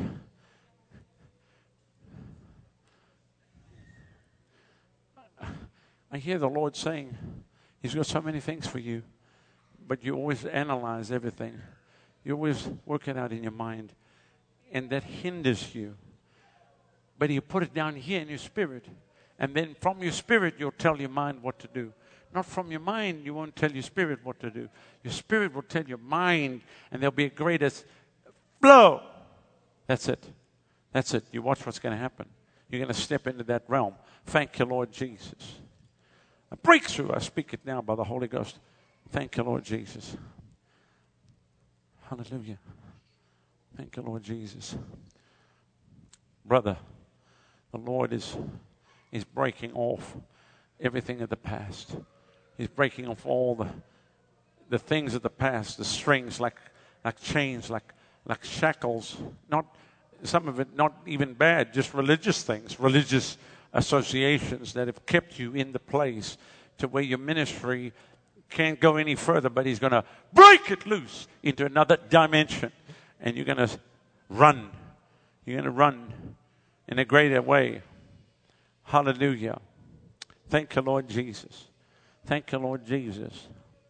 I hear the Lord saying, He's got so many things for you, but you always analyze everything. You always work it out in your mind, and that hinders you. But you put it down here in your spirit, and then from your spirit, you'll tell your mind what to do. Not from your mind, you won't tell your spirit what to do. Your spirit will tell your mind, and there'll be a greater flow. That's it. That's it. You watch what's going to happen. You're going to step into that realm. Thank you, Lord Jesus. A breakthrough, I speak it now by the Holy Ghost. Thank you, Lord Jesus. Hallelujah. Thank you, Lord Jesus. Brother, the Lord is, is breaking off everything of the past. He's breaking off all the the things of the past, the strings like like chains, like like shackles. Not some of it not even bad, just religious things, religious associations that have kept you in the place to where your ministry can't go any further, but He's going to break it loose into another dimension, and you're going to run. You're going to run in a greater way. Hallelujah. Thank you, Lord Jesus. Thank you, Lord Jesus.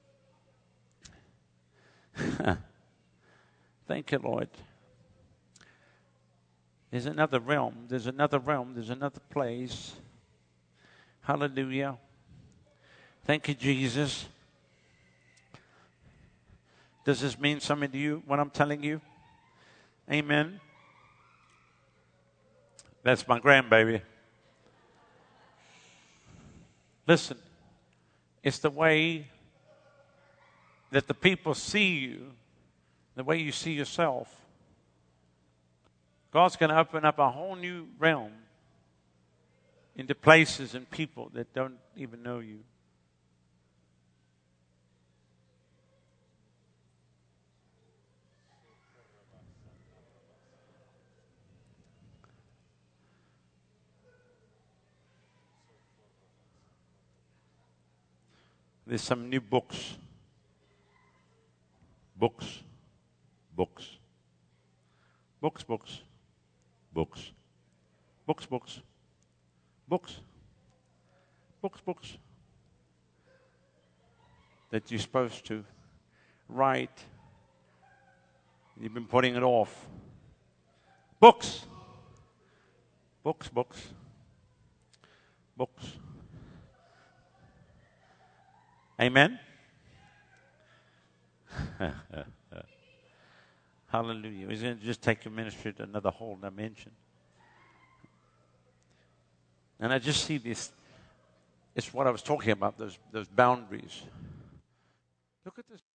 Thank you, Lord. There's another realm. There's another realm. There's another place. Hallelujah. Thank you, Jesus. Does this mean something to you, what I'm telling you? Amen. That's my grandbaby. Listen, it's the way that the people see you, the way you see yourself. God's going to open up a whole new realm into places and people that don't even know you. There's some new books. Books. Books. Books, books. Books. Books, books. Books. Books, books. That you're supposed to write. You've been putting it off. Books. Books, books. Books. Amen? Hallelujah. He's going to just take your ministry to another whole dimension. And I just see this. It's what I was talking about, those, those boundaries. Look at this.